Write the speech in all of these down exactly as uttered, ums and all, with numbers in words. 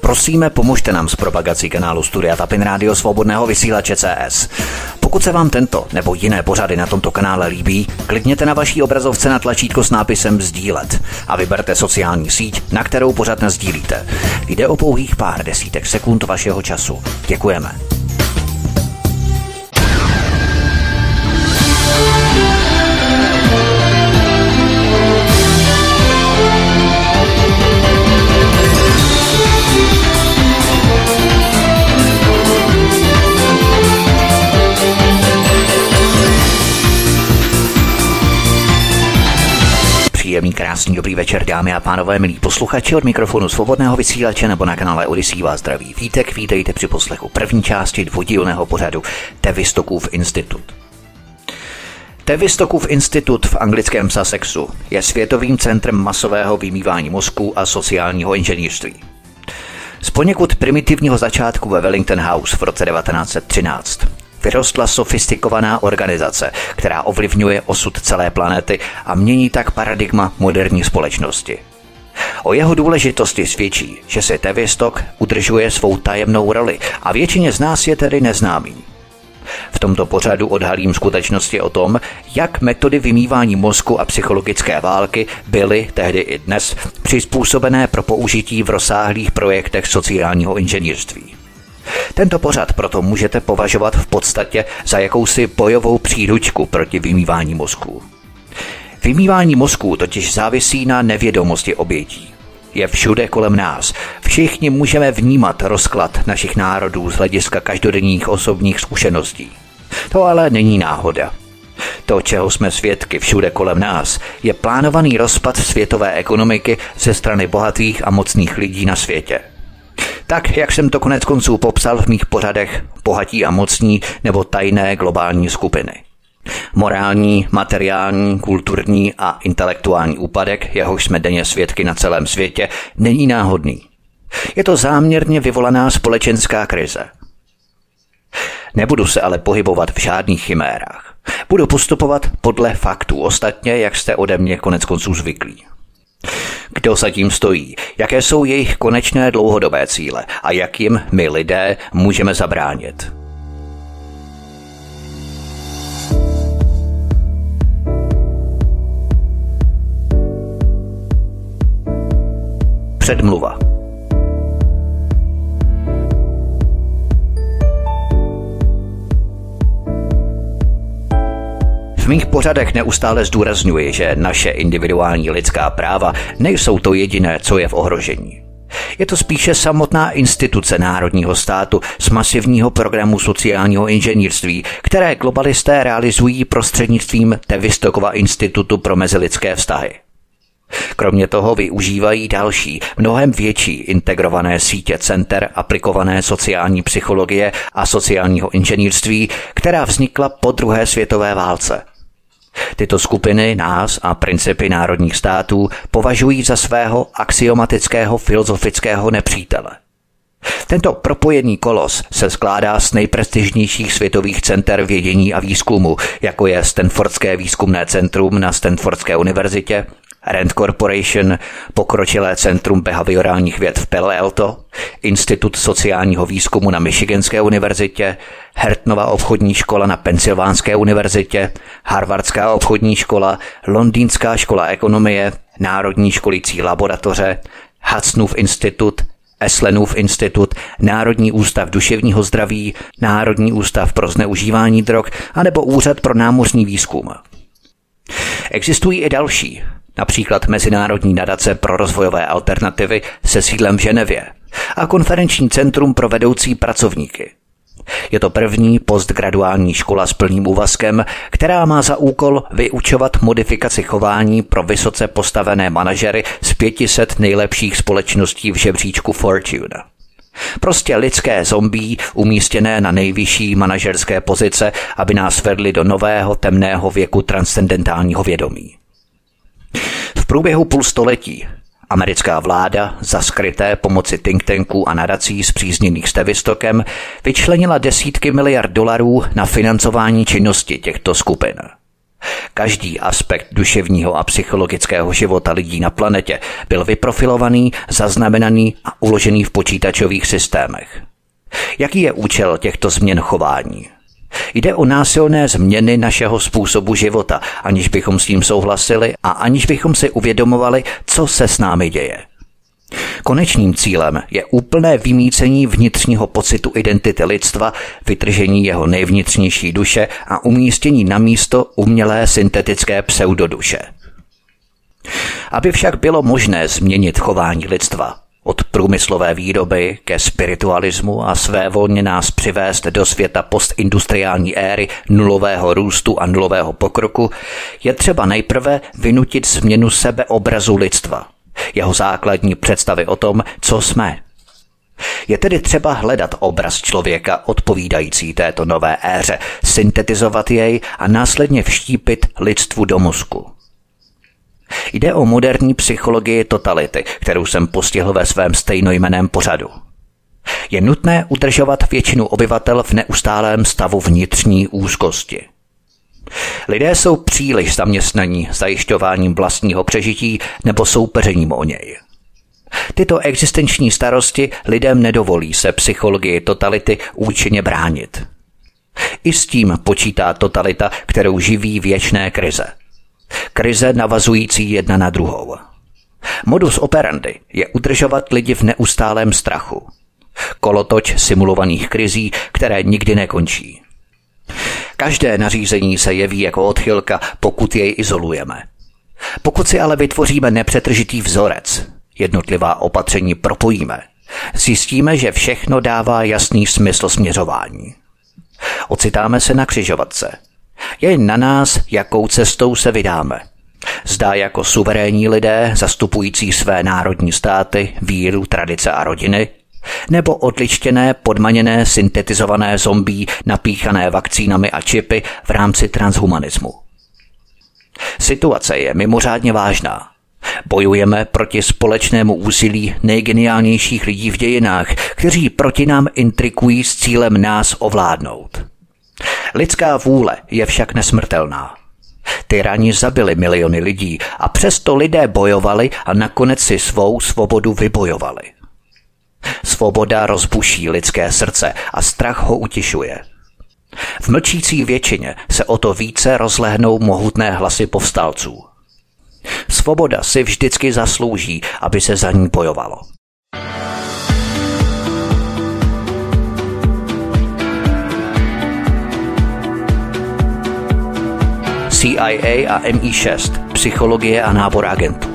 Prosíme, pomožte nám s propagací kanálu Studia Tapin Rádio Svobodného vysílače C S. Pokud se vám tento nebo jiné pořady na tomto kanále líbí, klikněte na vaší obrazovce na tlačítko s nápisem sdílet a vyberte sociální síť, na kterou pořad nasdílíte. Jde o pouhých pár desítek sekund vašeho času. Děkujeme. Příjemný, krásný, dobrý večer, dámy a pánové, milí posluchači, od mikrofonu Svobodného vysílače nebo na kanále Odyssey vás zdraví Vítek. Vítejte při poslechu první části dvoudílného pořadu Tavistockův institut. Tavistockův institut v anglickém Sussexu je světovým centrem masového vymývání mozků a sociálního inženýrství. Z poněkud primitivního začátku ve Wellington House v roce devatenáct set třináct vyrostla sofistikovaná organizace, která ovlivňuje osud celé planety a mění tak paradigma moderní společnosti. O jeho důležitosti svědčí, že si Tavistock udržuje svou tajemnou roli a většině z nás je tedy neznámý. V tomto pořadu odhalím skutečnosti o tom, jak metody vymývání mozku a psychologické války byly tehdy i dnes přizpůsobené pro použití v rozsáhlých projektech sociálního inženýrství. Tento pořad proto můžete považovat v podstatě za jakousi bojovou příručku proti vymývání mozků. Vymývání mozků totiž závisí na nevědomosti obětí. Je všude kolem nás. Všichni můžeme vnímat rozklad našich národů z hlediska každodenních osobních zkušeností. To ale není náhoda. To, čeho jsme svědky všude kolem nás, je plánovaný rozpad světové ekonomiky ze strany bohatých a mocných lidí na světě. Tak, jak jsem to konec konců popsal v mých pořadech Bohatí a mocní nebo tajné globální skupiny. Morální, materiální, kulturní a intelektuální úpadek, jehož jsme denně svědky na celém světě, není náhodný. Je to záměrně vyvolaná společenská krize. Nebudu se ale pohybovat v žádných chimérách. Budu postupovat podle faktů, ostatně, jak jste ode mě konec konců zvyklí. Kdo za tím stojí, jaké jsou jejich konečné dlouhodobé cíle a jak jim my lidé můžeme zabránit. Předmluva. V mých pořadech neustále zdůrazňuji, že naše individuální lidská práva nejsou to jediné, co je v ohrožení. Je to spíše samotná instituce národního státu z masivního programu sociálního inženýrství, které globalisté realizují prostřednictvím Tavistockova institutu pro mezilidské vztahy. Kromě toho využívají další, mnohem větší integrované sítě center aplikované sociální psychologie a sociálního inženýrství, která vznikla po druhé světové válce. Tyto skupiny nás a principy národních států považují za svého axiomatického filozofického nepřítele. Tento propojený kolos se skládá z nejprestižnějších světových center vědění a výzkumu, jako je Stanfordské výzkumné centrum na Stanfordské univerzitě, Rand Corporation, Pokročilé centrum behaviorálních věd v Palo Alto, Institut sociálního výzkumu na Michiganské univerzitě, Hertnova obchodní škola na Pensylvánské univerzitě, Harvardská obchodní škola, Londýnská škola ekonomie, Národní školící laboratoře, Hudsonův institut, Eslenův institut, Národní ústav duševního zdraví, Národní ústav pro zneužívání drog anebo Úřad pro námořní výzkum. Existují i další, například Mezinárodní nadace pro rozvojové alternativy se sídlem v Ženevě a Konferenční centrum pro vedoucí pracovníky. Je to první postgraduální škola s plným úvazkem, která má za úkol vyučovat modifikaci chování pro vysoce postavené manažery z pěti set nejlepších společností v žebříčku Fortune. Prostě lidské zombie umístěné na nejvyšší manažerské pozice, aby nás vedli do nového temného věku transcendentálního vědomí. V průběhu půl století americká vláda za skryté pomoci think tanků a nadací spřízněných s Tavistockem vyčlenila desítky miliard dolarů na financování činnosti těchto skupin. Každý aspekt duševního a psychologického života lidí na planetě byl vyprofilovaný, zaznamenaný a uložený v počítačových systémech. Jaký je účel těchto změn chování? Jde o násilné změny našeho způsobu života, aniž bychom s tím souhlasili a aniž bychom si uvědomovali, co se s námi děje. Konečným cílem je úplné vymýcení vnitřního pocitu identity lidstva, vytržení jeho nejvnitřnější duše a umístění na místo umělé syntetické pseudoduše. Aby však bylo možné změnit chování lidstva, od průmyslové výroby ke spiritualismu a svévolně nás přivést do světa postindustriální éry nulového růstu a nulového pokroku, je třeba nejprve vynutit změnu sebeobrazu lidstva, jeho základní představy o tom, co jsme. Je tedy třeba hledat obraz člověka odpovídající této nové éře, syntetizovat jej a následně vštípit lidstvu do mozku. Jde o moderní psychologii totality, kterou jsem postihl ve svém stejnojmenném pořadu. Je nutné udržovat většinu obyvatel v neustálém stavu vnitřní úzkosti. Lidé jsou příliš zaměstnaní zajišťováním vlastního přežití nebo soupeřením o něj. Tyto existenční starosti lidem nedovolí se psychologii totality účinně bránit. I s tím počítá totalita, kterou živí věčné krize. Krize navazující jedna na druhou. Modus operandi je udržovat lidi v neustálém strachu. Kolotoč simulovaných krizí, které nikdy nekončí. Každé nařízení se jeví jako odchylka, pokud jej izolujeme. Pokud si ale vytvoříme nepřetržitý vzorec, jednotlivá opatření propojíme, zjistíme, že všechno dává jasný smysl směřování. Ocitáme se na křižovatce. Je na nás, jakou cestou se vydáme. Zda jako suverénní lidé, zastupující své národní státy, víru, tradice a rodiny, nebo odličtěné, podmaněné, syntetizované zombí, napíchané vakcínami a čipy v rámci transhumanismu. Situace je mimořádně vážná. Bojujeme proti společnému úsilí nejgeniálnějších lidí v dějinách, kteří proti nám intrikují s cílem nás ovládnout. Lidská vůle je však nesmrtelná. Tyrani zabili miliony lidí a přesto lidé bojovali a nakonec si svou svobodu vybojovali. Svoboda rozbuší lidské srdce a strach ho utišuje. V mlčící většině se o to více rozlehnou mohutné hlasy povstalců. Svoboda si vždycky zaslouží, aby se za ní bojovalo. C I A a M I šest, psychologie a nábor agentů.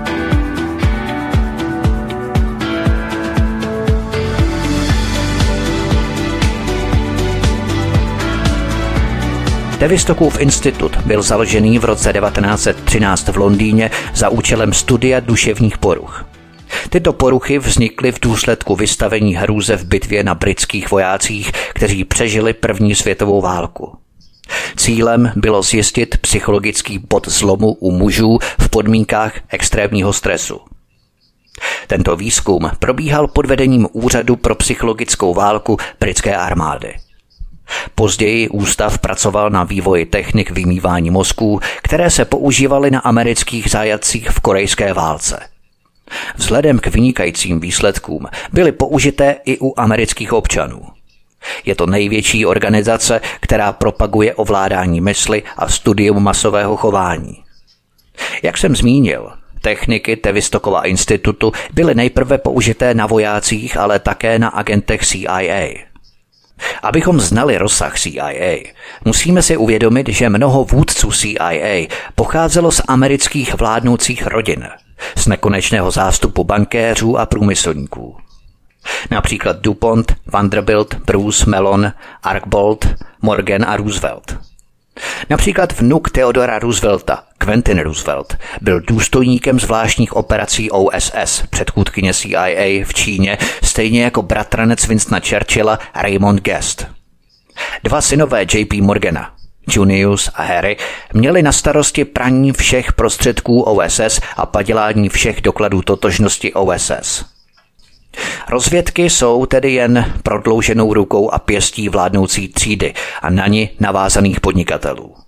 Tevistokův institut byl založený v roce devatenáct set třináct v Londýně za účelem studia duševních poruch. Tyto poruchy vznikly v důsledku vystavení hrůze v bitvě na britských vojácích, kteří přežili první světovou válku. Cílem bylo zjistit psychologický bod zlomu u mužů v podmínkách extrémního stresu. Tento výzkum probíhal pod vedením Úřadu pro psychologickou válku britské armády. Později ústav pracoval na vývoji technik vymývání mozků, které se používaly na amerických zajatcích v korejské válce. Vzhledem k vynikajícím výsledkům byly použité i u amerických občanů. Je to největší organizace, která propaguje ovládání mysli a studium masového chování. Jak jsem zmínil, techniky Tevistokova institutu byly nejprve použité na vojácích, ale také na agentech C I A. Abychom znali rozsah C I A, musíme si uvědomit, že mnoho vůdců C I A pocházelo z amerických vládnoucích rodin, z nekonečného zástupu bankéřů a průmyslníků. Například DuPont, Vanderbilt, Bruce, Mellon, Archbold, Morgan a Roosevelt. Například vnuk Theodora Roosevelta, Quentin Roosevelt, byl důstojníkem zvláštních operací O S S, předchůdkyně C I A v Číně, stejně jako bratranec Winstona Churchilla Raymond Guest. Dva synové J P Morgana, Junius a Harry, měli na starosti praní všech prostředků O S S a padělání všech dokladů totožnosti O S S. Rozvědky jsou tedy jen prodlouženou rukou a pěstí vládnoucí třídy a na ni navázaných podnikatelů.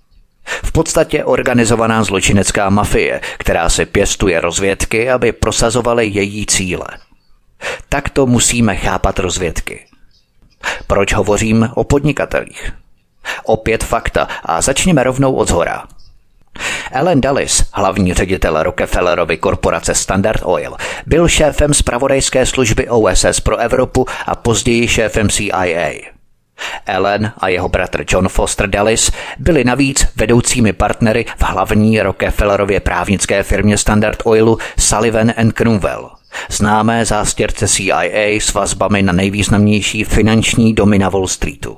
V podstatě organizovaná zločinecká mafie, která si pěstuje rozvědky, aby prosazovaly její cíle. Takto musíme chápat rozvědky. Proč hovořím o podnikatelích? Opět fakta a začněme rovnou odzhora. Allen Dulles, hlavní ředitel Rockefellerovy korporace Standard Oil, byl šéfem zpravodajské služby O S S pro Evropu a později šéfem C I A. Allen a jeho bratr John Foster Dulles byli navíc vedoucími partnery v hlavní Rockefellerově právnické firmě Standard Oilu Sullivan and Cromwell, známé zástěrce C I A s vazbami na nejvýznamnější finanční domy na Wall Streetu.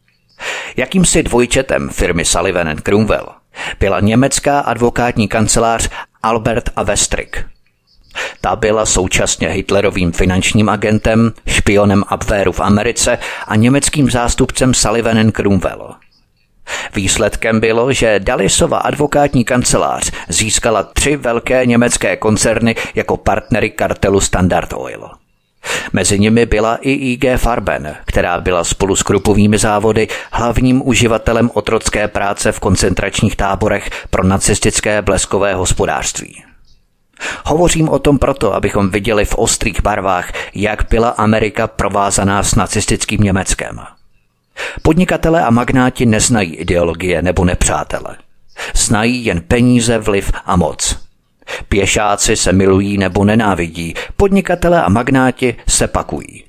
Jakýmsi dvojčetem firmy Sullivan and Cromwell byla německá advokátní kancelář Albert a Westrick. Ta byla současně Hitlerovým finančním agentem, špionem Abwehru v Americe a německým zástupcem Sullivan and Cromwell. Výsledkem bylo, že Dullesova advokátní kancelář získala tři velké německé koncerny jako partnery kartelu Standard Oil. Mezi nimi byla i I G Farben, která byla spolu s krupovými závody hlavním uživatelem otrocké práce v koncentračních táborech pro nacistické bleskové hospodářství. Hovořím o tom proto, abychom viděli v ostrých barvách, jak byla Amerika provázaná s nacistickým Německem. Podnikatelé a magnáti neznají ideologie nebo nepřátele. Znají jen peníze, vliv a moc. Pěšáci se milují nebo nenávidí, podnikatelé a magnáti se pakují.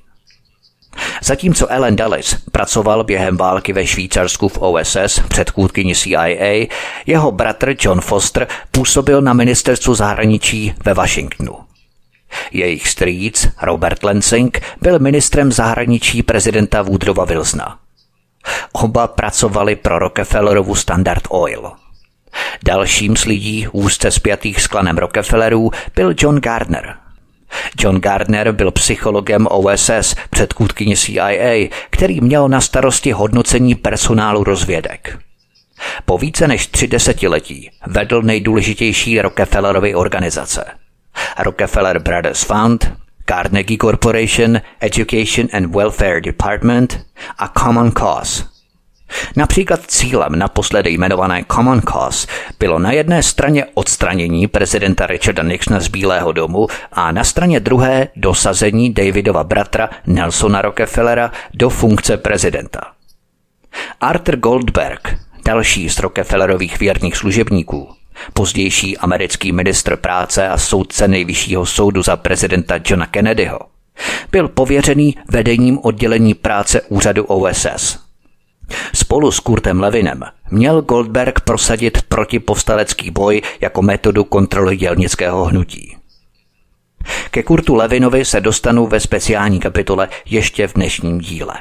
Zatímco Allen Dulles pracoval během války ve Švýcarsku v O S S, předchůdkyni C I A, jeho bratr John Foster působil na ministerstvu zahraničí ve Washingtonu. Jejich strýc Robert Lansing byl ministrem zahraničí prezidenta Woodrowa Wilsona. Oba pracovali pro Rockefellerovu Standard Oil. Dalším z lidí úzce spjatých s klanem Rockefellerů byl John Gardner. John Gardner byl psychologem O S S, předchůdkyni C I A, který měl na starosti hodnocení personálu rozvědek. Po více než tři desetiletí vedl nejdůležitější Rockefellerovy organizace: Rockefeller Brothers Fund, Carnegie Corporation, Education and Welfare Department a Common Cause. Například cílem naposledy jmenované Common Cause bylo na jedné straně odstranění prezidenta Richarda Nixona z Bílého domu a na straně druhé dosazení Davidova bratra Nelsona Rockefellera do funkce prezidenta. Arthur Goldberg, další z Rockefellerových věrných služebníků, pozdější americký ministr práce a soudce nejvyššího soudu za prezidenta Johna Kennedyho, byl pověřený vedením oddělení práce úřadu O S S. Spolu s Kurtem Levinem měl Goldberg prosadit protipovstalecký boj jako metodu kontroly dělnického hnutí. Ke Kurtu Levinovi se dostanu ve speciální kapitole ještě v dnešním díle.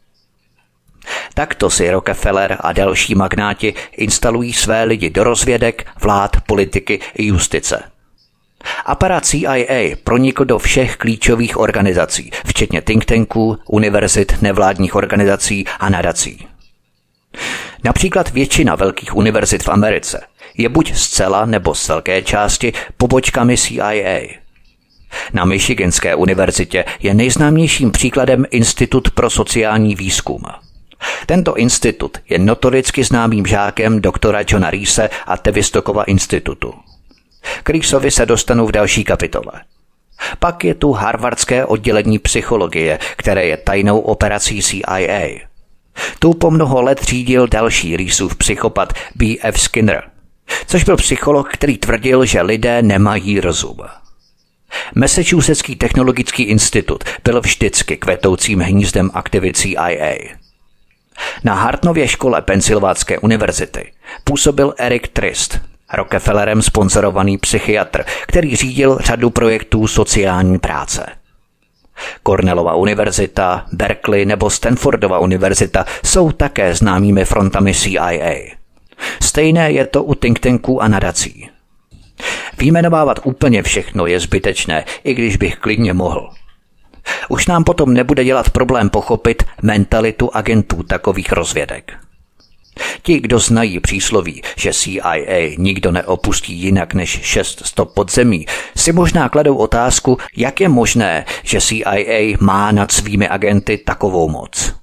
Takto si Rockefeller a další magnáti instalují své lidi do rozvědek, vlád, politiky i justice. Aparát C I A pronikl do všech klíčových organizací, včetně think tanků, univerzit, nevládních organizací a nadací. Například většina velkých univerzit v Americe je buď zcela nebo z velké části pobočkami C I A. Na Michiganské univerzitě je nejznámějším příkladem Institut pro sociální výzkum. Tento institut je notoricky známým žákem doktora Johna Reese a Tevistokova institutu. K Reesovi se dostanu v další kapitole. Pak je tu harvardské oddělení psychologie, které je tajnou operací C I A. Tu po mnoho let řídil další Reesův psychopat B F Skinner, což byl psycholog, který tvrdil, že lidé nemají rozum. Massachusettský technologický institut byl vždycky kvetoucím hnízdem aktivit C I A. Na Hartnově škole Pensylvánské univerzity působil Eric Trist, Rockefellerem sponzorovaný psychiatr, který řídil řadu projektů sociální práce. Cornellova univerzita, Berkeley nebo Stanfordova univerzita jsou také známými frontami C I A. Stejné je to u think tanků a nadací. Vyjmenovávat úplně všechno je zbytečné, i když bych klidně mohl. Už nám potom nebude dělat problém pochopit mentalitu agentů takových rozvědek. Ti, kdo znají přísloví, že C I A nikdo neopustí jinak než šest stop podzemí, si možná kladou otázku, jak je možné, že C I A má nad svými agenty takovou moc.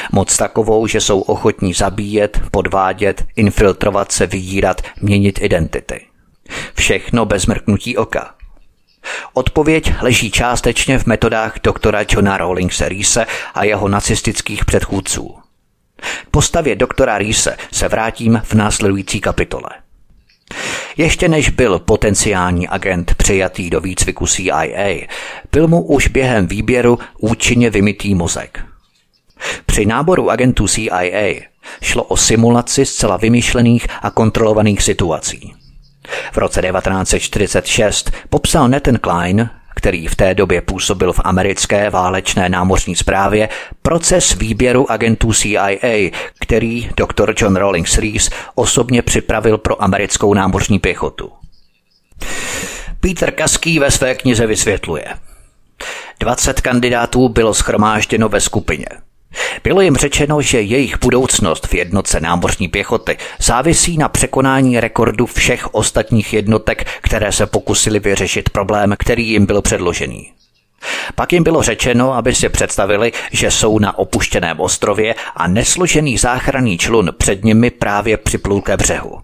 Moc takovou, že jsou ochotní zabíjet, podvádět, infiltrovat se, vydírat, měnit identity. Všechno bez mrknutí oka. Odpověď leží částečně v metodách doktora Johna Rawlingse Reese a jeho nacistických předchůdců. K postavě doktora Reese se vrátím v následující kapitole. Ještě než byl potenciální agent přijatý do výcviku C I A, byl mu už během výběru účinně vymytý mozek. Při náboru agentů C I A šlo o simulaci zcela vymyšlených a kontrolovaných situací. V roce devatenáct set čtyřicet šest popsal Nathan Kline, který v té době působil v americké válečné námořní správě, proces výběru agentů C I A, který doktor John Rawlings Reese osobně připravil pro americkou námořní pěchotu. Peter Kaský ve své knize vysvětluje. dvacet kandidátů bylo shromážděno ve skupině. Bylo jim řečeno, že jejich budoucnost v jednotce námořní pěchoty závisí na překonání rekordu všech ostatních jednotek, které se pokusili vyřešit problém, který jim byl předložený. Pak jim bylo řečeno, aby si představili, že jsou na opuštěném ostrově a nesložený záchranný člun před nimi právě připlul ke břehu.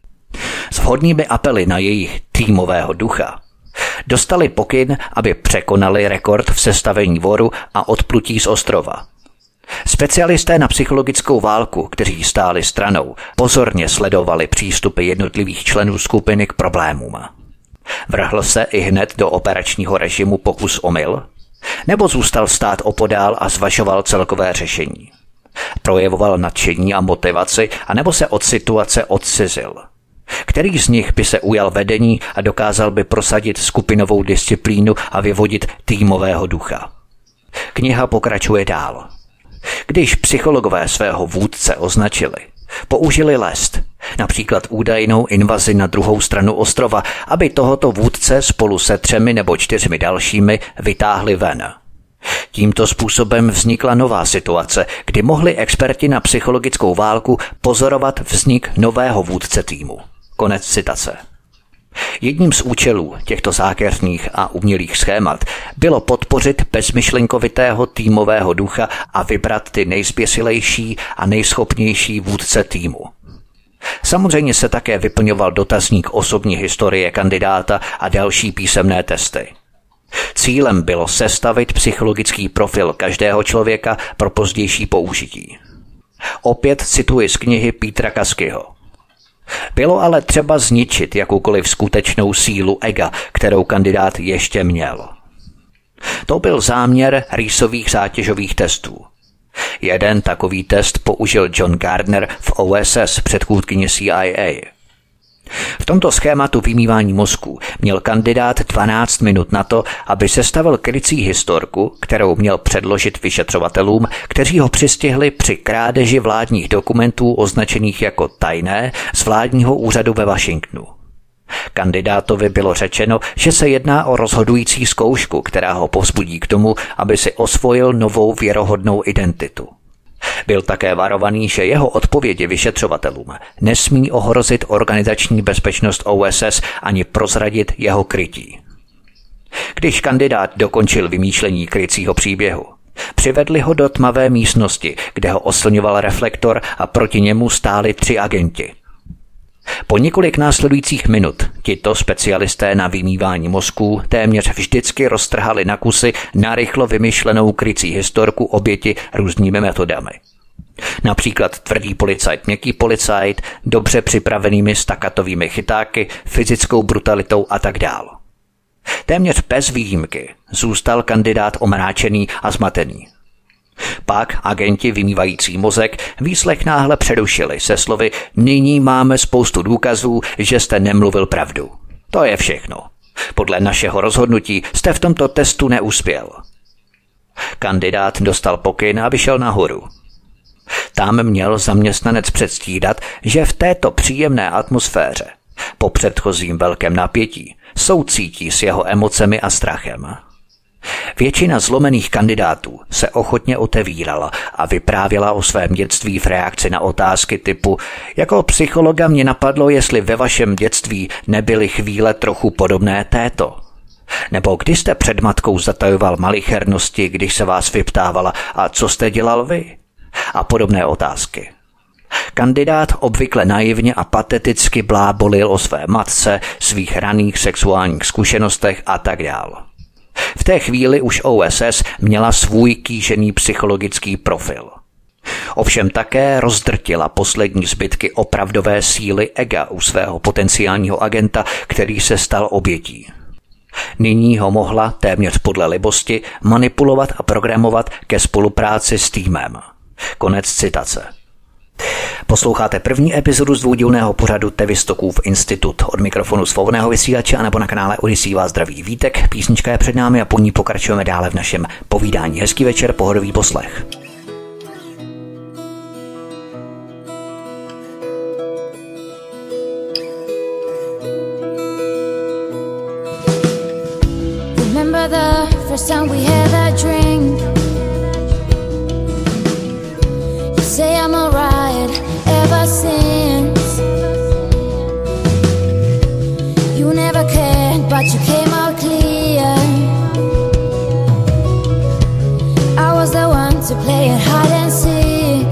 S vhodnými apely na jejich týmového ducha dostali pokyn, aby překonali rekord v sestavení voru a odplutí z ostrova. Specialisté na psychologickou válku, kteří stáli stranou, pozorně sledovali přístupy jednotlivých členů skupiny k problémům. Vrhl se i hned do operačního režimu pokus omyl? Nebo zůstal stát opodál a zvažoval celkové řešení? Projevoval nadšení a motivaci, anebo se od situace odcizil? Který z nich by se ujal vedení a dokázal by prosadit skupinovou disciplínu a vyvodit týmového ducha? Kniha pokračuje dál. Když psychologové svého vůdce označili, použili lest, například údajnou invazi na druhou stranu ostrova, aby tohoto vůdce spolu se třemi nebo čtyřmi dalšími vytáhli ven. Tímto způsobem vznikla nová situace, kdy mohli experti na psychologickou válku pozorovat vznik nového vůdce týmu. Konec citace. Jedním z účelů těchto zákeřných a umělých schémat bylo podpořit bezmyšlenkovitého týmového ducha a vybrat ty nejzběsilejší a nejschopnější vůdce týmu. Samozřejmě se také vyplňoval dotazník osobní historie kandidáta a další písemné testy. Cílem bylo sestavit psychologický profil každého člověka pro pozdější použití. Opět cituji z knihy Petera Kaskyho. Bylo ale třeba zničit jakoukoliv skutečnou sílu ega, kterou kandidát ještě měl. To byl záměr Reesových zátěžových testů. Jeden takový test použil John Gardner v O S S, předchůdkyně C I A. V tomto schématu vymývání mozku měl kandidát dvanáct minut na to, aby sestavil krycí historku, kterou měl předložit vyšetřovatelům, kteří ho přistihli při krádeži vládních dokumentů označených jako tajné z vládního úřadu ve Washingtonu. Kandidátovi bylo řečeno, že se jedná o rozhodující zkoušku, která ho povzbudí k tomu, aby si osvojil novou věrohodnou identitu. Byl také varovaný, že jeho odpovědi vyšetřovatelům nesmí ohrozit organizační bezpečnost O S S ani prozradit jeho krytí. Když kandidát dokončil vymýšlení krycího příběhu, přivedli ho do tmavé místnosti, kde ho oslňoval reflektor a proti němu stáli tři agenti. Po několik následujících minut tito specialisté na vymývání mozků téměř vždycky roztrhali na kusy narychlo vymyšlenou krycí historku oběti různými metodami. Například tvrdý policajt, měkký policajt, dobře připravenými stakatovými chytáky, fyzickou brutalitou a tak dál. Téměř bez výjimky zůstal kandidát omráčený a zmatený. Pak agenti vymývající mozek výslech náhle přerušili se slovy nyní máme spoustu důkazů, že jste nemluvil pravdu. To je všechno. Podle našeho rozhodnutí jste v tomto testu neuspěl. Kandidát dostal pokyn a vyšel nahoru. Tam měl zaměstnanec předstírat, že v této příjemné atmosféře, po předchozím velkém napětí, soucítí s jeho emocemi a strachem. Většina zlomených kandidátů se ochotně otevírala a vyprávěla o svém dětství v reakci na otázky typu jako psychologa mě napadlo, jestli ve vašem dětství nebyly chvíle trochu podobné této. Nebo když jste před matkou zatajoval malichernosti, když se vás vyptávala a co jste dělal vy? a podobné otázky. Kandidát obvykle naivně a pateticky blábolil o své matce, svých raných sexuálních zkušenostech a tak dál. V té chvíli už O S S měla svůj kýžený psychologický profil. Ovšem také rozdrtila poslední zbytky opravdové síly ega u svého potenciálního agenta, který se stal obětí. Nyní ho mohla téměř podle libosti manipulovat a programovat ke spolupráci s týmem. Konec citace. Posloucháte první epizodu z dvoudílného pořadu Tevistokův institut. Od mikrofonu svobodného vysílače a nebo na kanále Odyssey vás zdraví Vítek. Písnička je před námi a po ní pokračujeme dále v našem povídání. Hezký večer, pohodový poslech. Remember the first time we had that drink? You say I'm alright ever since. You never cared, but you came out clear. I was the one to play it hide and seek.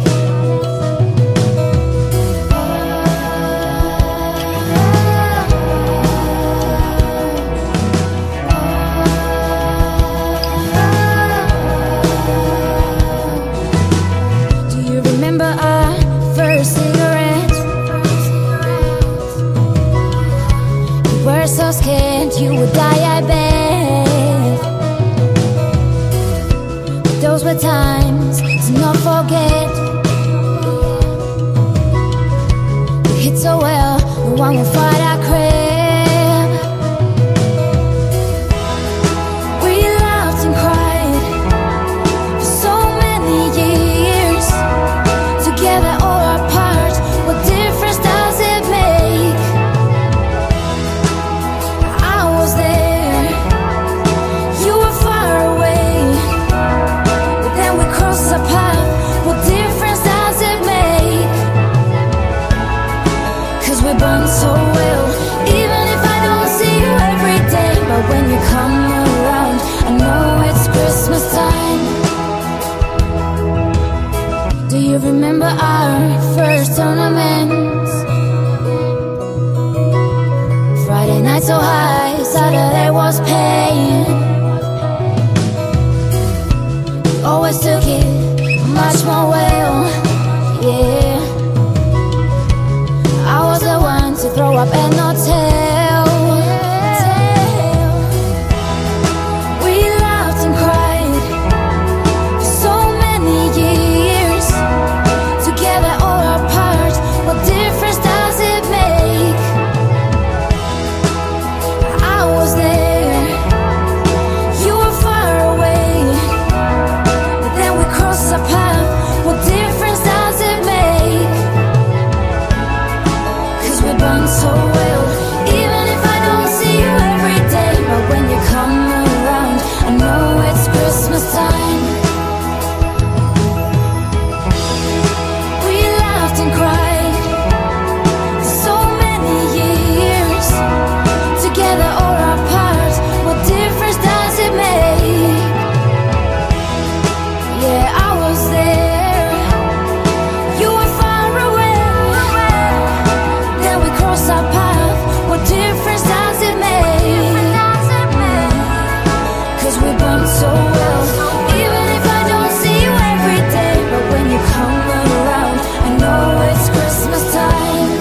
So scared you would die, I bet. But those were times to not forget. We hit so well, no one will fight our crib. We laughed and cried for so many years, together or apart. What difference does it make? Bond so well, even if I don't see you every day. But when you come around, I know it's Christmas time. Do you remember our first tournaments? Friday night so high, Saturday was pain. We always took it much more well, yeah. To throw up and not tell. We laughed and cried for so many years, together or apart. What difference does it make? I was there, you were far away, but then we crossed our path. What difference does it make? Bond so well, even if I don't see you every day. But when you come around, I know it's Christmas time. We laughed and cried for so many years, together or apart. What difference does it make? Yeah, I was there, you were far away. Cross our path, what difference does it make? Cause we bond so well, even if I don't see you every day. But when you come around, I know it's Christmas time.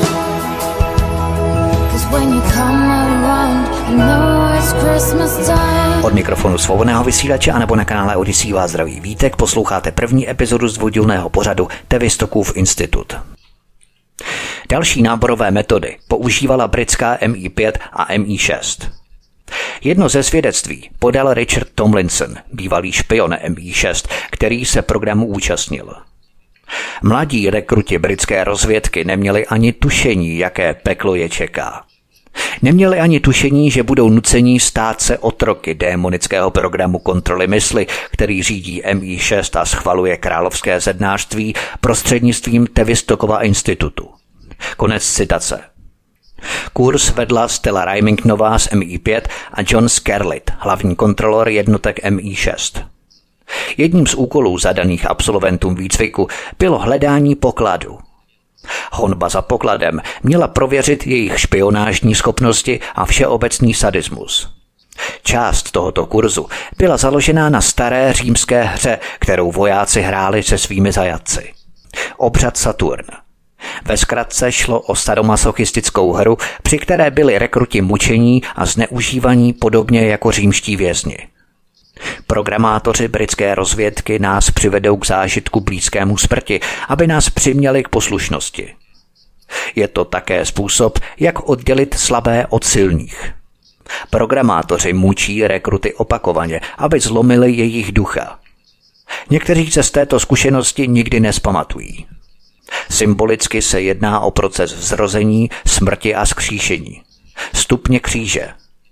Cause when you come around, I know it's Christmas time. Od mikrofonu svobodného vysílače a nebo na kanále Odyssey vás zdraví Vítek. Posloucháte první epizodu z dvoudílného pořadu Tevistokův institut. Další náborové metody používala britská M I pět a M I šest. Jedno ze svědectví podal Richard Tomlinson, bývalý špion M I šest, který se programu účastnil. Mladí rekruti britské rozvědky neměli ani tušení, jaké peklo je čeká. Neměli ani tušení, že budou nuceni stát se otroky démonického programu kontroly mysli, který řídí M I šest a schvaluje královské zednářství prostřednictvím Tevistokova institutu. Konec citace. Kurz vedla Stella Rimingtonová z M I pět a John Scarlett, hlavní kontrolor jednotek M I šest. Jedním z úkolů zadaných absolventům výcviku bylo hledání pokladu. Honba za pokladem měla prověřit jejich špionážní schopnosti a všeobecný sadismus. Část tohoto kurzu byla založená na staré římské hře, kterou vojáci hráli se svými zajatci. Obřad Saturn. Ve zkratce šlo o sadomasochistickou hru, při které byli rekruti mučení a zneužívaní podobně jako římští vězni. Programátoři britské rozvědky nás přivedou k zážitku blízkému smrti, aby nás přiměli k poslušnosti. Je to také způsob, jak oddělit slabé od silných. Programátoři mučí rekruty opakovaně, aby zlomili jejich ducha. Někteří se z této zkušenosti nikdy nespamatují. Symbolicky se jedná o proces vzrození, smrti a vzkříšení. Stupně kříže.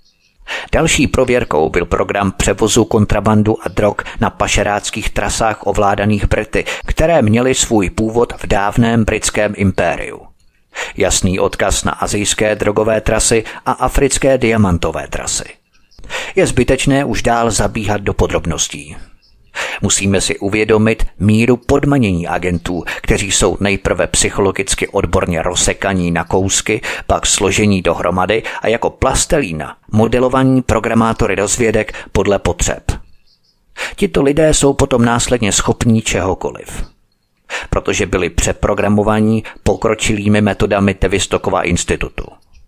Další prověrkou byl program převozu kontrabandu a drog na pašeráckých trasách ovládaných Brity, které měly svůj původ v dávném britském impériu. Jasný odkaz na asijské drogové trasy a africké diamantové trasy. Je zbytečné už dál zabíhat do podrobností. Musíme si uvědomit míru podmanění agentů, kteří jsou nejprve psychologicky odborně rozsekaní na kousky, pak složení dohromady a jako plastelína modelovaní programátory rozvědek podle potřeb. Tito lidé jsou potom následně schopní čehokoliv. Protože byli přeprogramovaní pokročilými metodami Tevistokova institutu.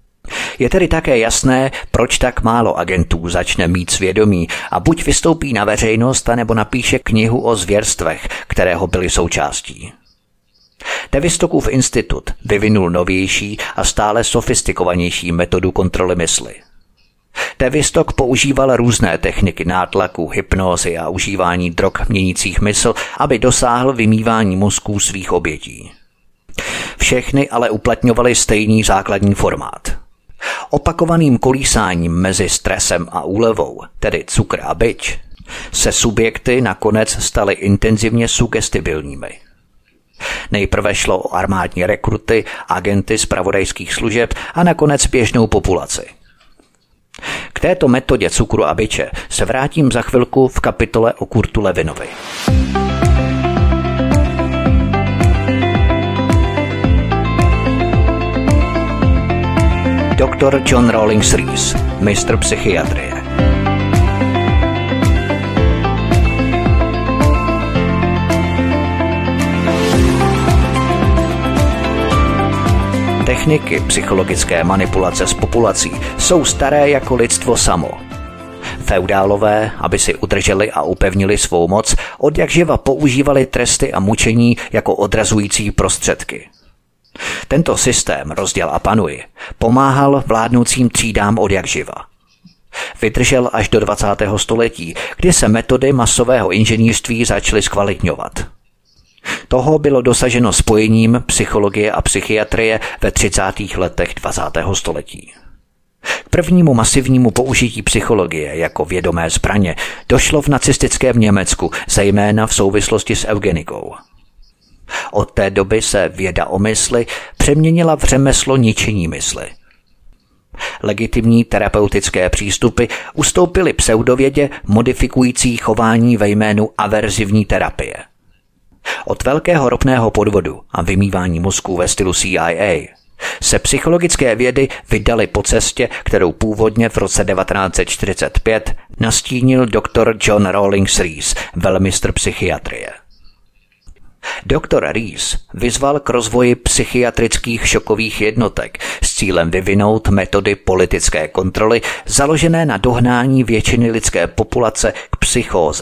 Je tedy také jasné, proč tak málo agentů začne mít svědomí a buď vystoupí na veřejnost, anebo napíše knihu o zvěrstvech, kterého byli součástí. Tevistokův institut vyvinul novější a stále sofistikovanější metodu kontroly mysli. Tavistok používal různé techniky nátlaku, hypnózy a užívání drog měnících mysl, aby dosáhl vymývání mozků svých obětí. Všechny ale uplatňovali stejný základní formát. Opakovaným kolísáním mezi stresem a úlevou, tedy cukr a bič, se subjekty nakonec staly intenzivně sugestibilními. Nejprve šlo o armádní rekruty, agenty zpravodajských služeb a nakonec běžnou populaci. K této metodě cukru a biče se vrátím za chvilku v kapitole o Kurtu Lewinovi. doktor John Rawlings Rees, mistr psychiatrie. Techniky psychologické manipulace s populací jsou staré jako lidstvo samo. Feudálové, aby si udrželi a upevnili svou moc, odjakživa používali tresty a mučení jako odrazující prostředky. Tento systém, rozděl a panuj, pomáhal vládnoucím třídám odjakživa. Vydržel až do dvacátého století, kdy se metody masového inženýrství začaly zkvalitňovat. Toho bylo dosaženo spojením psychologie a psychiatrie ve třicátých letech dvacátého století. K prvnímu masivnímu použití psychologie jako vědomé zbraně došlo v nacistickém Německu, zejména v souvislosti s eugenikou. Od té doby se věda o mysli přeměnila v řemeslo ničení mysli. Legitimní terapeutické přístupy ustoupily pseudovědě modifikující chování ve jménu averzivní terapie. Od velkého ropného podvodu a vymývání mozků ve stylu C I A se psychologické vědy vydaly po cestě, kterou původně v roce devatenáct set čtyřicet pět nastínil doktor John Rawlings Rees, velmistr psychiatrie. doktor Rees vyzval k rozvoji psychiatrických šokových jednotek s cílem vyvinout metody politické kontroly založené na dohnání většiny lidské populace k psychóze.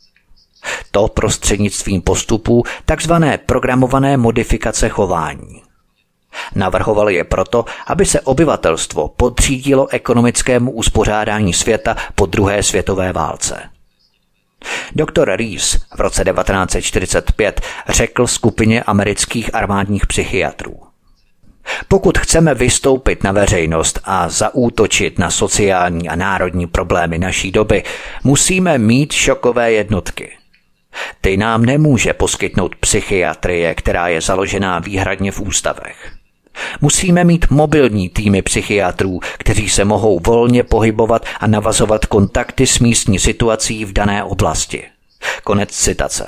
To prostřednictvím postupů takzvané programované modifikace chování. Navrhoval je proto, aby se obyvatelstvo podřídilo ekonomickému uspořádání světa po druhé světové válce. doktor Rees v roce devatenáct set čtyřicet pět řekl skupině amerických armádních psychiatrů: pokud chceme vystoupit na veřejnost a zaútočit na sociální a národní problémy naší doby, musíme mít šokové jednotky. Ty nám nemůže poskytnout psychiatrie, která je založená výhradně v ústavech. Musíme mít mobilní týmy psychiatrů, kteří se mohou volně pohybovat a navazovat kontakty s místní situací v dané oblasti. Konec citace.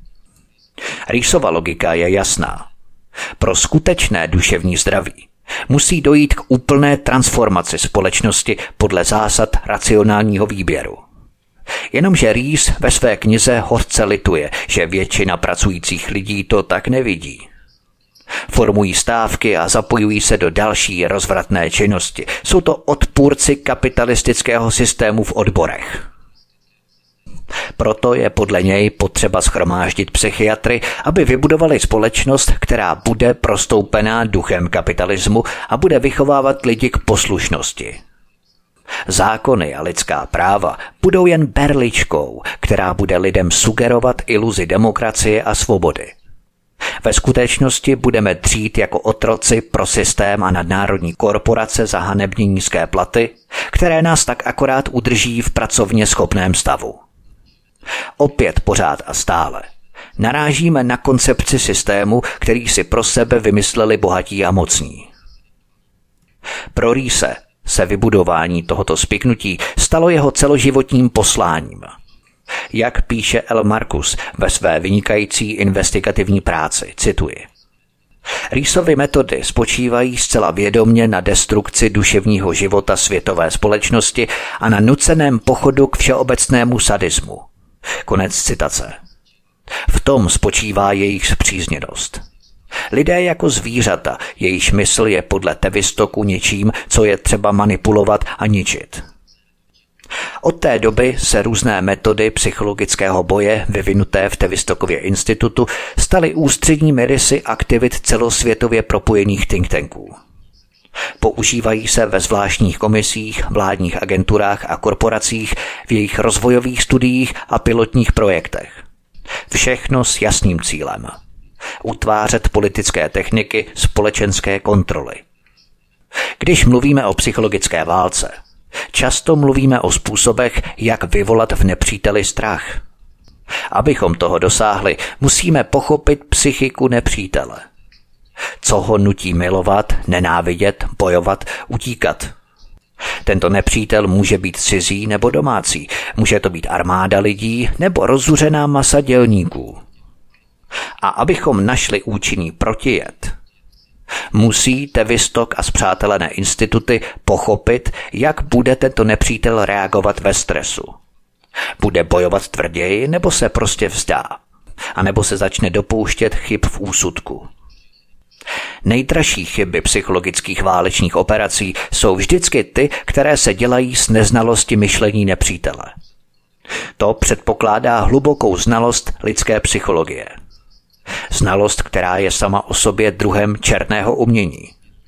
Reesova logika je jasná. Pro skutečné duševní zdraví musí dojít k úplné transformaci společnosti podle zásad racionálního výběru. Jenomže Rees ve své knize hořce lituje, že většina pracujících lidí to tak nevidí. Formují stávky a zapojují se do další rozvratné činnosti. Jsou to odpůrci kapitalistického systému v odborech. Proto je podle něj potřeba shromáždit psychiatry, aby vybudovali společnost, která bude prostoupená duchem kapitalismu a bude vychovávat lidi k poslušnosti. Zákony a lidská práva budou jen berličkou, která bude lidem sugerovat iluzi demokracie a svobody. Ve skutečnosti budeme dřít jako otroci pro systém a nadnárodní korporace za hanebně nízké platy, které nás tak akorát udrží v pracovně schopném stavu. Opět pořád a stále narážíme na koncepci systému, který si pro sebe vymysleli bohatí a mocní. Pro Reese se vybudování tohoto spiknutí stalo jeho celoživotním posláním. Jak píše L. Marcus ve své vynikající investigativní práci, cituji. Reesovy metody spočívají zcela vědomě na destrukci duševního života světové společnosti a na nuceném pochodu k všeobecnému sadismu. Konec citace. V tom spočívá jejich spřízněnost. Lidé jako zvířata, jejichž mysl je podle Tavistoku něčím, co je třeba manipulovat a ničit. Od té doby se různé metody psychologického boje vyvinuté v Tavistokově institutu staly ústředními rysy aktivit celosvětově propojených think tanků. Používají se ve zvláštních komisích, vládních agenturách a korporacích, v jejich rozvojových studiích a pilotních projektech. Všechno s jasným cílem. Utvářet politické techniky společenské kontroly. Když mluvíme o psychologické válce, často mluvíme o způsobech, jak vyvolat v nepříteli strach. Abychom toho dosáhli, musíme pochopit psychiku nepřítele. Co ho nutí milovat, nenávidět, bojovat, utíkat. Tento nepřítel může být cizí nebo domácí, může to být armáda lidí nebo rozuřená masa dělníků. A abychom našli účinný protijed, musí Tavistok a spřátelené instituty pochopit, jak bude tento nepřítel reagovat ve stresu. Bude bojovat tvrději nebo se prostě vzdá, anebo se začne dopouštět chyb v úsudku. Nejdražší chyby psychologických válečných operací jsou vždycky ty, které se dělají s neznalosti myšlení nepřítele. To předpokládá hlubokou znalost lidské psychologie. Znalost, která je sama o sobě druhem černého umění.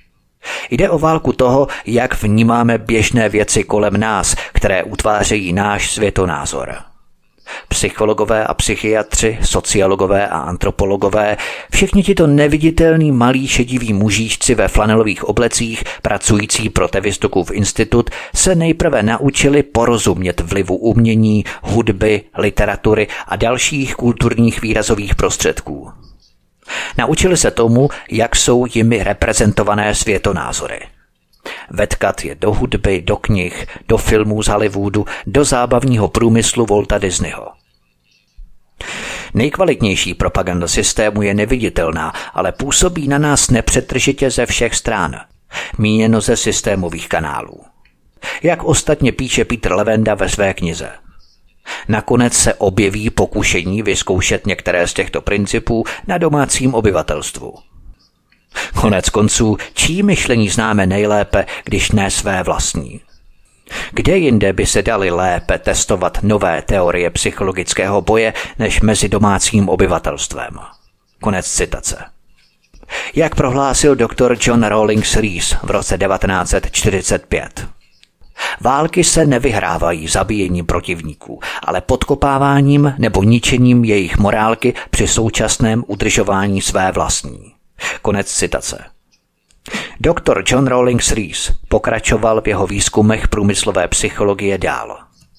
Jde o válku toho, jak vnímáme běžné věci kolem nás, které utvářejí náš světonázor. Psychologové a psychiatři, sociologové a antropologové, všichni tito neviditelní malí šediví mužíčci ve flanelových oblecích, pracující pro Tavistokův institut, se nejprve naučili porozumět vlivu umění, hudby, literatury a dalších kulturních výrazových prostředků. Naučili se tomu, jak jsou jimi reprezentované světonázory. Vetkat je do hudby, do knih, do filmů z Hollywoodu, do zábavního průmyslu Walta Disneyho. Nejkvalitnější propaganda systému je neviditelná, ale působí na nás nepřetržitě ze všech stran, míněno ze systémových kanálů. Jak ostatně píše Peter Levenda ve své knize. Nakonec se objeví pokušení vyzkoušet některé z těchto principů na domácím obyvatelstvu. Konec konců, čí myšlení známe nejlépe, když ne své vlastní? Kde jinde by se dali lépe testovat nové teorie psychologického boje než mezi domácím obyvatelstvem? Konec citace. Jak prohlásil doktor John Rawlings Rees v roce devatenáct set čtyřicet pět. Války se nevyhrávají zabíjením protivníků, ale podkopáváním nebo ničením jejich morálky při současném udržování své vlastní. Konec citace. Doktor John Rawlings Rees pokračoval v jeho výzkumech průmyslové psychologie dál.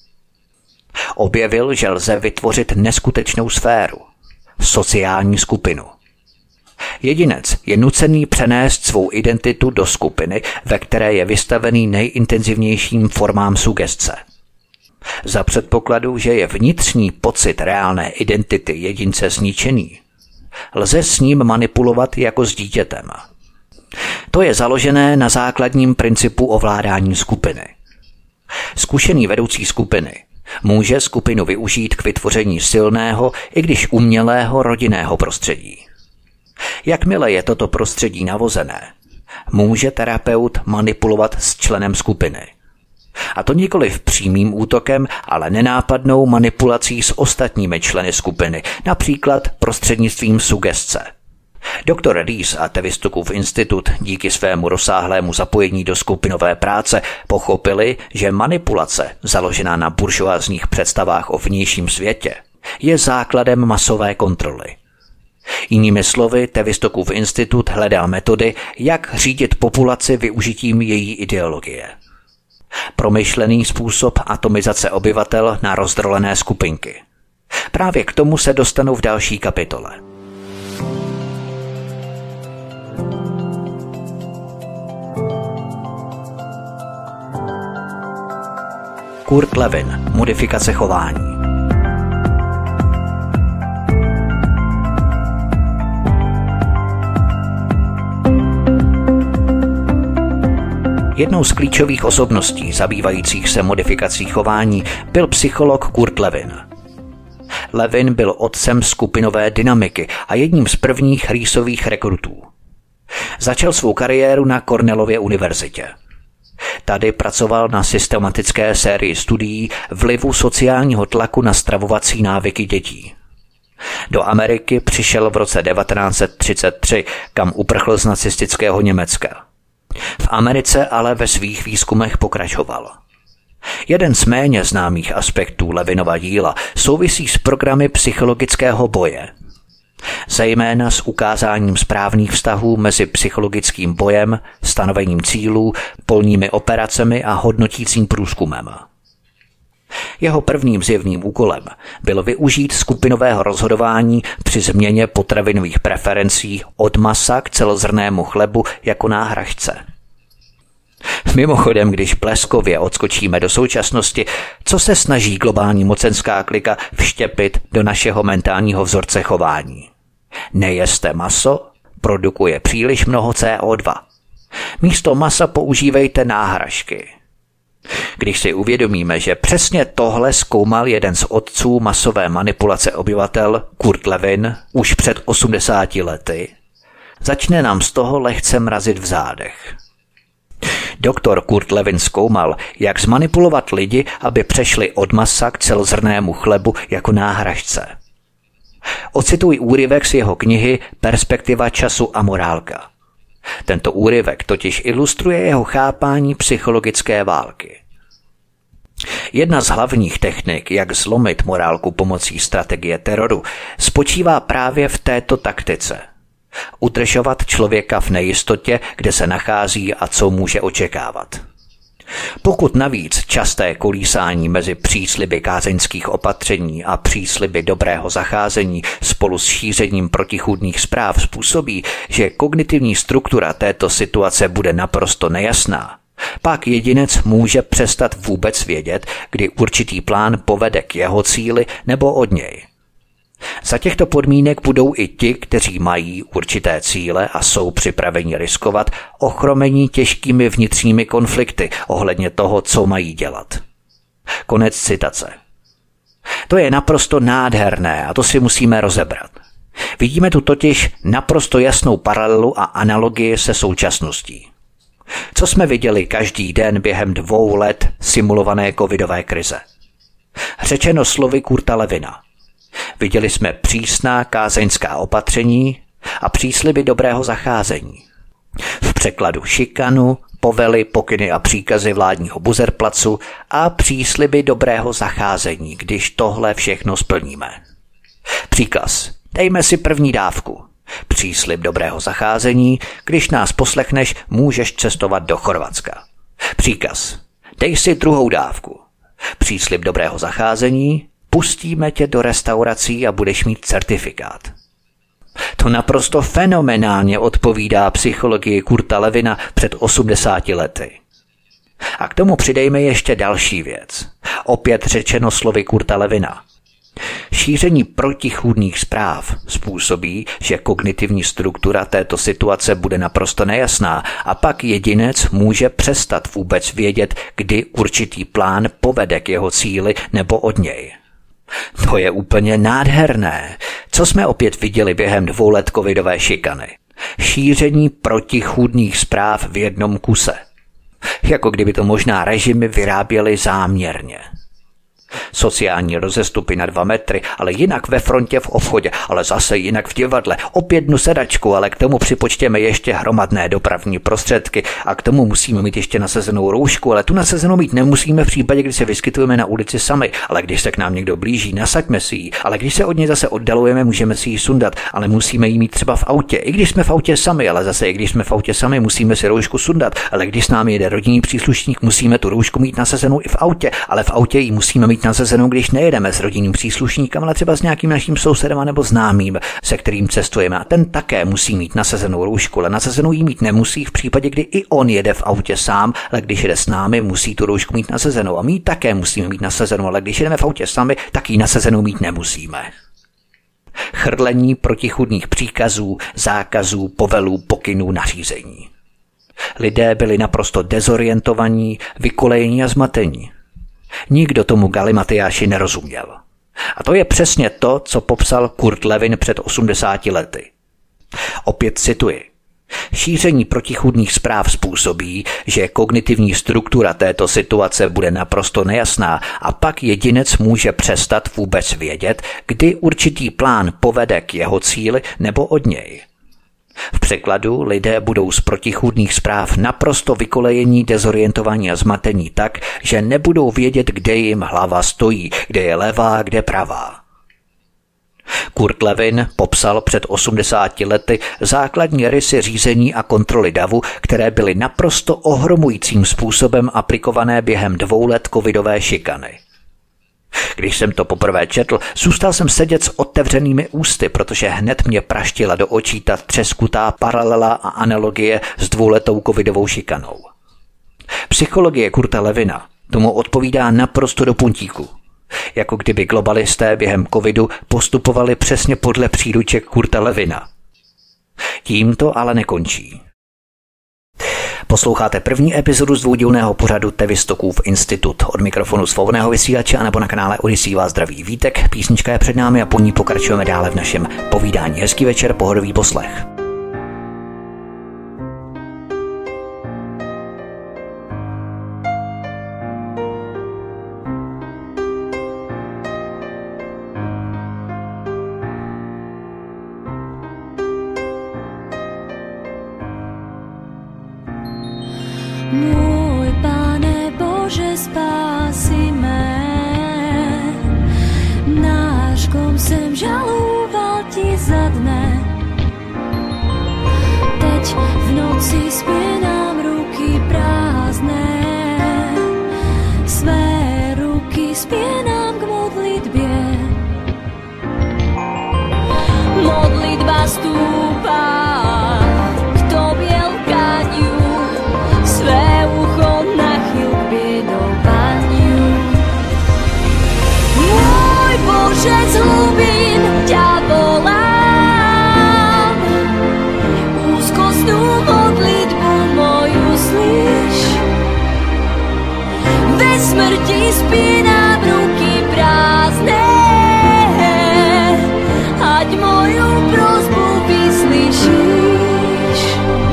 Objevil, že lze vytvořit neskutečnou sféru, sociální skupinu. Jedinec je nucený přenést svou identitu do skupiny, ve které je vystavený nejintenzivnějším formám sugestce. Za předpokladu, že je vnitřní pocit reálné identity jedince zničený, lze s ním manipulovat jako s dítětem. To je založené na základním principu ovládání skupiny. Zkušený vedoucí skupiny může skupinu využít k vytvoření silného, i když umělého rodinného prostředí. Jakmile je toto prostředí navozené, může terapeut manipulovat s členem skupiny. A to nikoliv přímým útokem, ale nenápadnou manipulací s ostatními členy skupiny, například prostřednictvím sugestce. Doktor Rees a Tevistokův institut díky svému rozsáhlému zapojení do skupinové práce pochopili, že manipulace, založená na buržoázních představách o vnějším světě, je základem masové kontroly. Jinými slovy, Tevistokův institut hledal metody, jak řídit populaci využitím její ideologie. Promyšlený způsob atomizace obyvatel na rozdrolené skupinky. Právě k tomu se dostanu v další kapitole. Kurt Lewin, modifikace chování. Jednou z klíčových osobností zabývajících se modifikací chování byl psycholog Kurt Lewin. Lewin byl otcem skupinové dynamiky a jedním z prvních Reesových rekrutů. Začal svou kariéru na Cornellově univerzitě. Tady pracoval na systematické sérii studií vlivu sociálního tlaku na stravovací návyky dětí. Do Ameriky přišel v roce devatenáct set třicet tři, kam uprchl z nacistického Německa. V Americe ale ve svých výzkumech pokračoval. Jeden z méně známých aspektů Levinova díla souvisí s programy psychologického boje. Zejména s ukázáním správných vztahů mezi psychologickým bojem, stanovením cílů, polními operacemi a hodnotícím průzkumem. Jeho prvním zjevným úkolem bylo využít skupinového rozhodování při změně potravinových preferencí od masa k celozrnnému chlebu jako náhražce. Mimochodem, když bleskově odskočíme do současnosti, co se snaží globální mocenská klika vštěpit do našeho mentálního vzorce chování? Nejeste maso, produkuje příliš mnoho C O dva. Místo masa používejte náhražky. Když si uvědomíme, že přesně tohle zkoumal jeden z otců masové manipulace obyvatel, Kurt Lewin, už před osmdesáti lety, začne nám z toho lehce mrazit v zádech. Doktor Kurt Lewin zkoumal, jak zmanipulovat lidi, aby přešli od masa k celozrnnému chlebu jako náhražce. Ocituji úryvek z jeho knihy Perspektiva času a morálka. Tento úryvek totiž ilustruje jeho chápání psychologické války. Jedna z hlavních technik, jak zlomit morálku pomocí strategie teroru, spočívá právě v této taktice. Udržovat člověka v nejistotě, kde se nachází a co může očekávat. Pokud navíc časté kolísání mezi přísliby kázeňských opatření a přísliby dobrého zacházení spolu s šířením protichůdných zpráv způsobí, že kognitivní struktura této situace bude naprosto nejasná, pak jedinec může přestat vůbec vědět, kdy určitý plán povede k jeho cíli nebo od něj. Za těchto podmínek budou i ti, kteří mají určité cíle a jsou připraveni riskovat, ochromení těžkými vnitřními konflikty ohledně toho, co mají dělat. Konec citace. To je naprosto nádherné a to si musíme rozebrat. Vidíme tu totiž naprosto jasnou paralelu a analogii se současností. Co jsme viděli každý den během dvou let simulované covidové krize? Řečeno slovy Kurta Lewina. Viděli jsme přísná kázeňská opatření a přísliby dobrého zacházení. V překladu šikanu, povely, pokyny a příkazy vládního buzerplacu a přísliby dobrého zacházení, když tohle všechno splníme. Příkaz. Dejme si první dávku. Příslib dobrého zacházení, když nás poslechneš, můžeš cestovat do Chorvatska. Příkaz. Dej si druhou dávku. Příslib dobrého zacházení, pustíme tě do restaurací a budeš mít certifikát. To naprosto fenomenálně odpovídá psychologii Kurta Lewina před osmdesáti lety. A k tomu přidejme ještě další věc. Opět řečeno slovy Kurta Lewina. Šíření protichůdných zpráv způsobí, že kognitivní struktura této situace bude naprosto nejasná a pak jedinec může přestat vůbec vědět, kdy určitý plán povede k jeho cíli nebo od něj. To je úplně nádherné. Co jsme opět viděli během dvou let covidové šikany? Šíření protichůdných zpráv v jednom kuse. Jako kdyby to možná režimy vyráběly záměrně. Sociální rozestupy na dva metry, ale jinak ve frontě v obchodě, ale zase jinak v divadle, opět jednu sedačku, ale k tomu připočtěme ještě hromadné dopravní prostředky a k tomu musíme mít ještě nasazenou roušku, ale tu nasazenou mít nemusíme v případě, kdy se vyskytujeme na ulici sami, ale když se k nám někdo blíží, nasaďme si ji, ale když se od něj zase oddalujeme, můžeme si ji sundat, ale musíme ji mít třeba v autě, i když jsme v autě sami, ale zase i když jsme v autě sami, musíme si roušku sundat, ale když s námi jede rodinný příslušník, musíme tu roušku mít nasazenou i v autě, ale v autě ji musíme mít nasazenou, když nejedeme s rodinným příslušníkem, ale třeba s nějakým naším sousedem nebo známým, se kterým cestujeme. A ten také musí mít nasazenou roušku, ale nasazenou jí mít nemusí v případě, kdy i on jede v autě sám, ale když jede s námi, musí tu roušku mít nasazenou. A my ji také musíme mít nasazenou, ale když jedeme v autě sami, tak ji nasazenou mít nemusíme. Chrlení protichůdných příkazů, zákazů, povelů, pokynů, nařízení. Lidé byli naprosto dezorientovaní, vykolejení a zmatení. Nikdo tomu Galimatiáši nerozuměl. A to je přesně to, co popsal Kurt Lewin před osmdesáti lety. Opět cituji. Šíření protichůdných zpráv způsobí, že kognitivní struktura této situace bude naprosto nejasná a pak jedinec může přestat vůbec vědět, kdy určitý plán povede k jeho cíli nebo od něj. V překladu lidé budou z protichůdných zpráv naprosto vykolejení, dezorientovaní a zmatení tak, že nebudou vědět, kde jim hlava stojí, kde je levá, kde pravá. Kurt Lewin popsal před osmdesáti lety základní rysy řízení a kontroly davu, které byly naprosto ohromujícím způsobem aplikované během dvou let covidové šikany. Když jsem to poprvé četl, zůstal jsem sedět s otevřenými ústy, protože hned mě praštila do očí ta třeskutá paralela a analogie s dvouletou covidovou šikanou. Psychologie Kurta Lewina tomu odpovídá naprosto do puntíku. Jako kdyby globalisté během covidu postupovali přesně podle příruček Kurta Lewina. Tím to ale nekončí. Posloucháte první epizodu z dvoudílného pořadu Tevistokův institut. Od mikrofonu svobodného vysílače anebo na kanále Odyssey vás zdraví Vítek. Písnička je před námi a po ní pokračujeme dále v našem povídání. Hezký večer, pohodový poslech. Môj Pane Bože, spási mé. Náškom jsem žalúval ti za dne. Teď v noci spěnám ruky prázdné. Své ruky spěnám k modlitbě. Modlitba stúpa k tobě lkáňu. Své ucho nachyl k biedovaniu. Môj Bože, z hlubín ťa volám. Úzkostnú modlitbu moju slyš. Ve smrti spínám ruky prázdné. Ať moju prosbu vyslyšíš.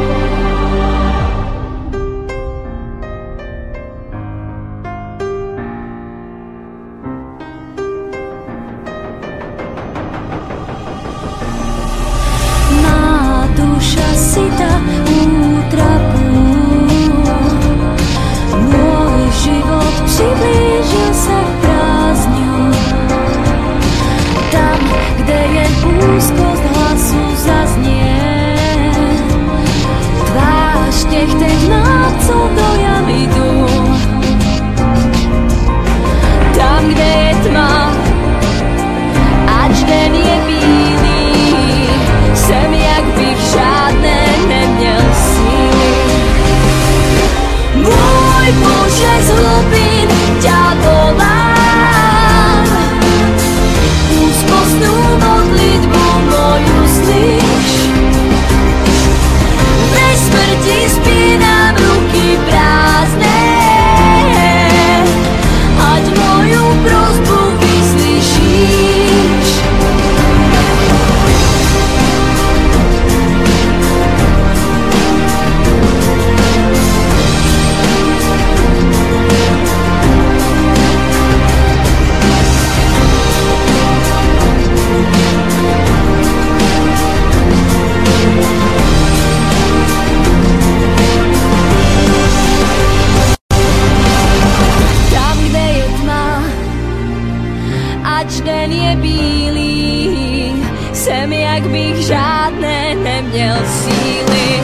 Sita útrapu. Môj život přiblížil sa k prázdňu. Tam, kde je úzkost hlasu zaznie. Tvář těch teď má, co do jamy jdú. Tam, kde je tma, ač den je bílý, jsem jak bych žádné neměl síly. Môj Bože, jsem, jak bych žádné neměl síly.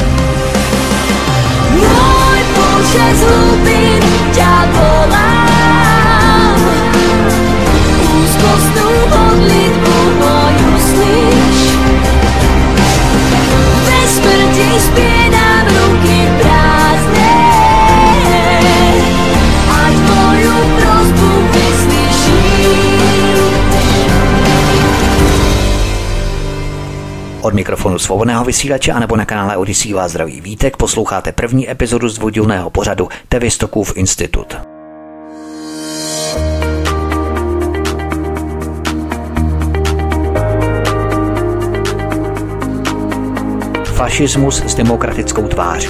Můj Bože z hlubin ťa volám, úzkostnú modlitbu moju slyš. Ve smrti spínám ruky prázdné, ať moju prosbu vyslyšíš. Od mikrofonu Svobodného vysílače anebo na kanále Odyssey vás zdraví Vítek, posloucháte první epizodu z dvoudílného pořadu Tevistokův institut. Fašismus s demokratickou tváří.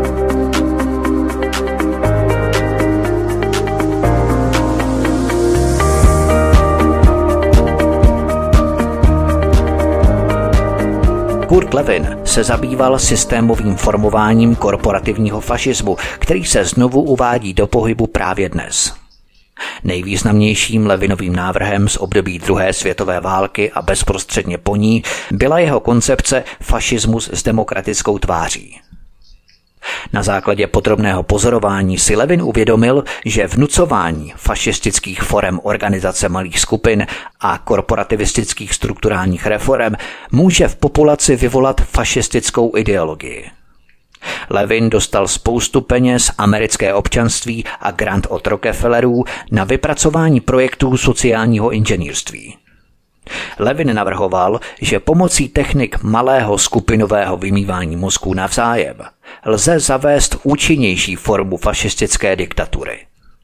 Kurt Lewin se zabýval systémovým formováním korporativního fašismu, který se znovu uvádí do pohybu právě dnes. Nejvýznamnějším Lewinovým návrhem z období druhé světové války a bezprostředně po ní byla jeho koncepce fašismus s demokratickou tváří. Na základě podrobného pozorování si Lewin uvědomil, že vnucování fašistických forem organizace malých skupin a korporativistických strukturálních reforem může v populaci vyvolat fašistickou ideologii. Lewin dostal spoustu peněz, americké občanství a grant od Rockefellerů na vypracování projektů sociálního inženýrství. Lewin navrhoval, že pomocí technik malého skupinového vymývání mozků navzájem lze zavést účinnější formu fašistické diktatury.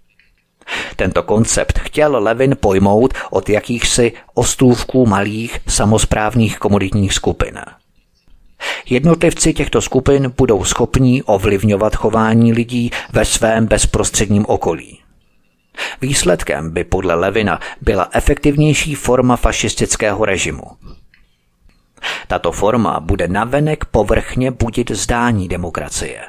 Tento koncept chtěl Lewin pojmout od jakýchsi ostrůvků malých samosprávných komunitních skupin. Jednotlivci těchto skupin budou schopní ovlivňovat chování lidí ve svém bezprostředním okolí. Výsledkem by podle Lewina byla efektivnější forma fašistického režimu. Tato forma bude navenek povrchně budit zdání demokracie.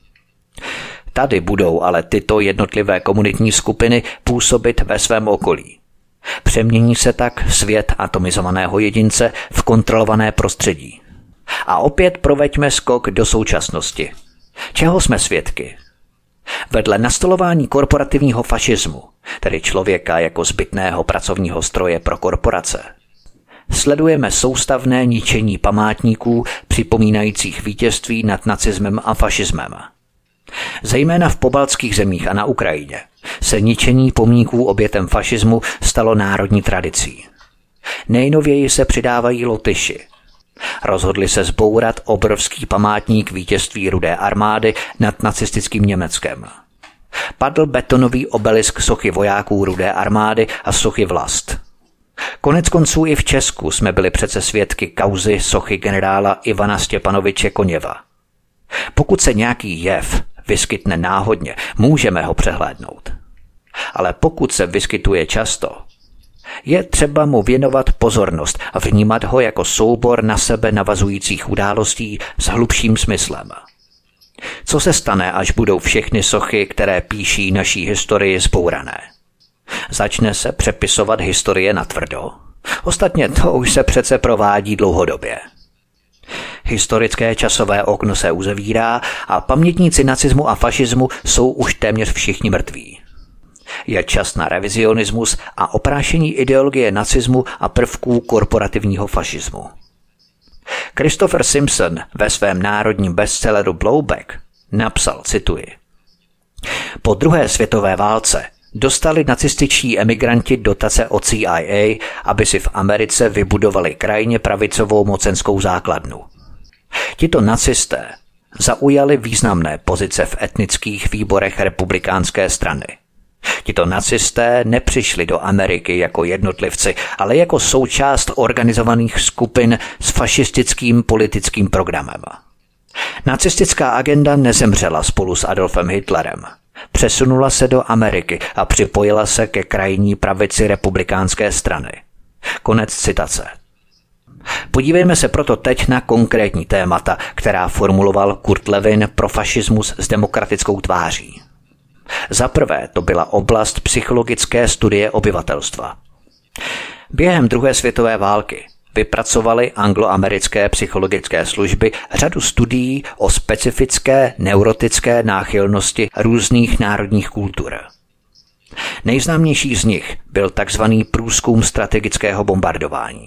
Tady budou ale tyto jednotlivé komunitní skupiny působit ve svém okolí. Přemění se tak svět atomizovaného jedince v kontrolované prostředí. A opět proveďme skok do současnosti. Čeho jsme svědky? Vedle nastolování korporativního fašismu, tedy člověka jako zbytného pracovního stroje pro korporace, sledujeme soustavné ničení památníků připomínajících vítězství nad nacismem a fašismem. Zejména v pobaltských zemích a na Ukrajině se ničení pomníků obětem fašismu stalo národní tradicí. Nejnověji se přidávají Lotyši. Rozhodli se zbourat obrovský památník vítězství Rudé armády nad nacistickým Německem. Padl betonový obelisk sochy vojáků Rudé armády a sochy Vlast. Konec konců i v Česku jsme byli přece svědky kauzy sochy generála Ivana Stěpanoviče Koněva. Pokud se nějaký jev vyskytne náhodně, můžeme ho přehlédnout. Ale pokud se vyskytuje často, je třeba mu věnovat pozornost a vnímat ho jako soubor na sebe navazujících událostí s hlubším smyslem. Co se stane, až budou všechny sochy, které píší naší historii, zbourané? Začne se přepisovat historie natvrdo? Ostatně to už se přece provádí dlouhodobě. Historické časové okno se uzavírá a pamětníci nacismu a fašismu jsou už téměř všichni mrtví. Je čas na revizionismus a oprášení ideologie nacismu a prvků korporativního fašismu. Christopher Simpson ve svém národním bestselleru Blowback napsal, cituji: Po druhé světové válce dostali nacističtí emigranti dotace od C I A, aby si v Americe vybudovali krajně pravicovou mocenskou základnu. Tito nacisté zaujali významné pozice v etnických výborech republikánské strany. Tito nacisté nepřišli do Ameriky jako jednotlivci, ale jako součást organizovaných skupin s fašistickým politickým programem. Nacistická agenda nezemřela spolu s Adolfem Hitlerem. Přesunula se do Ameriky a připojila se ke krajní pravici republikánské strany. Konec citace. Podívejme se proto teď na konkrétní témata, která formuloval Kurt Lewin pro fašismus s demokratickou tváří. Za prvé to byla oblast psychologické studie obyvatelstva. Během druhé světové války vypracovaly angloamerické psychologické služby řadu studií o specifické neurotické náchylnosti různých národních kultur. Nejznámější z nich byl takzvaný průzkum strategického bombardování.